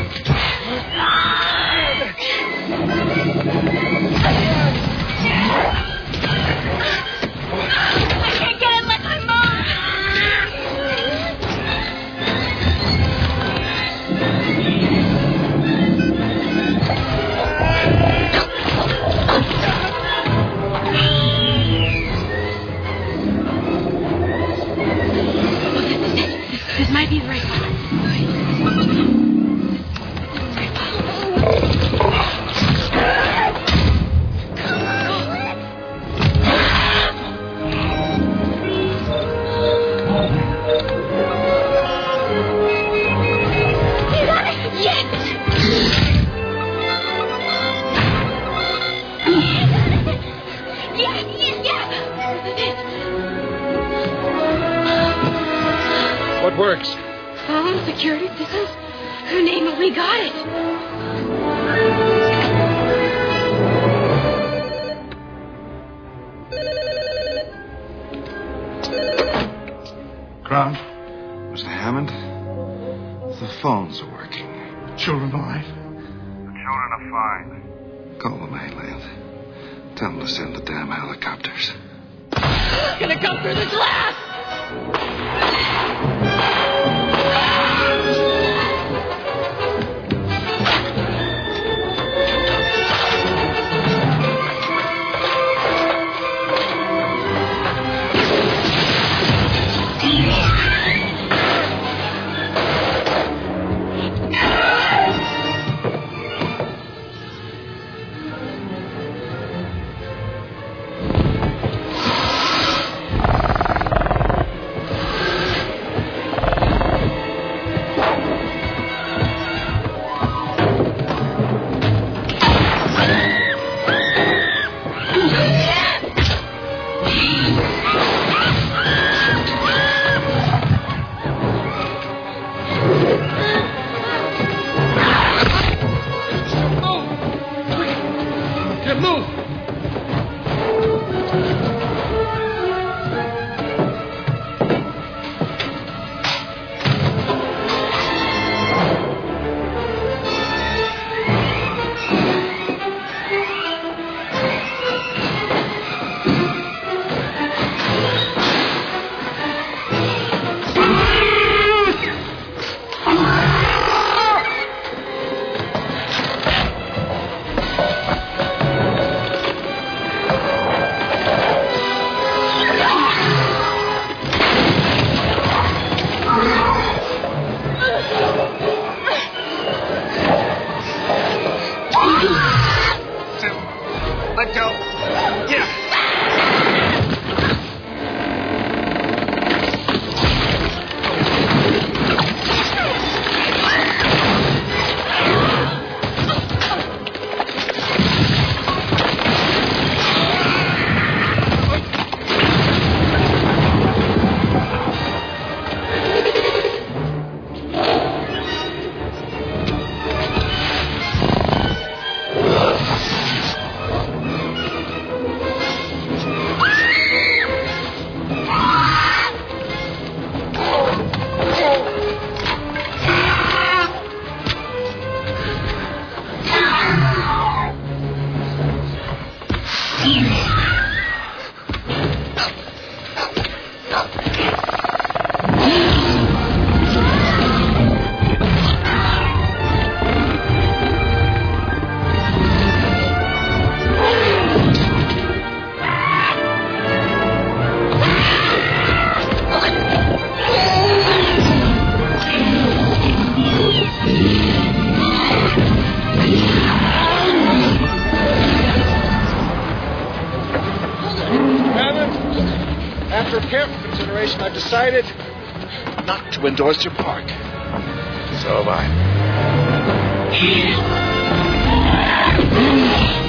I can't get it unless I might be the right file.
What works?
Phone, security systems. Her name, and we got it.
Crown? Mister Hammond? The phones are working.
Children alive?
The children are fine.
Call the mainland. Tell them to send the damn helicopters.
Gonna come through the glass!
Let go. Get him.
After careful consideration, I've decided not to endorse your park. So have I.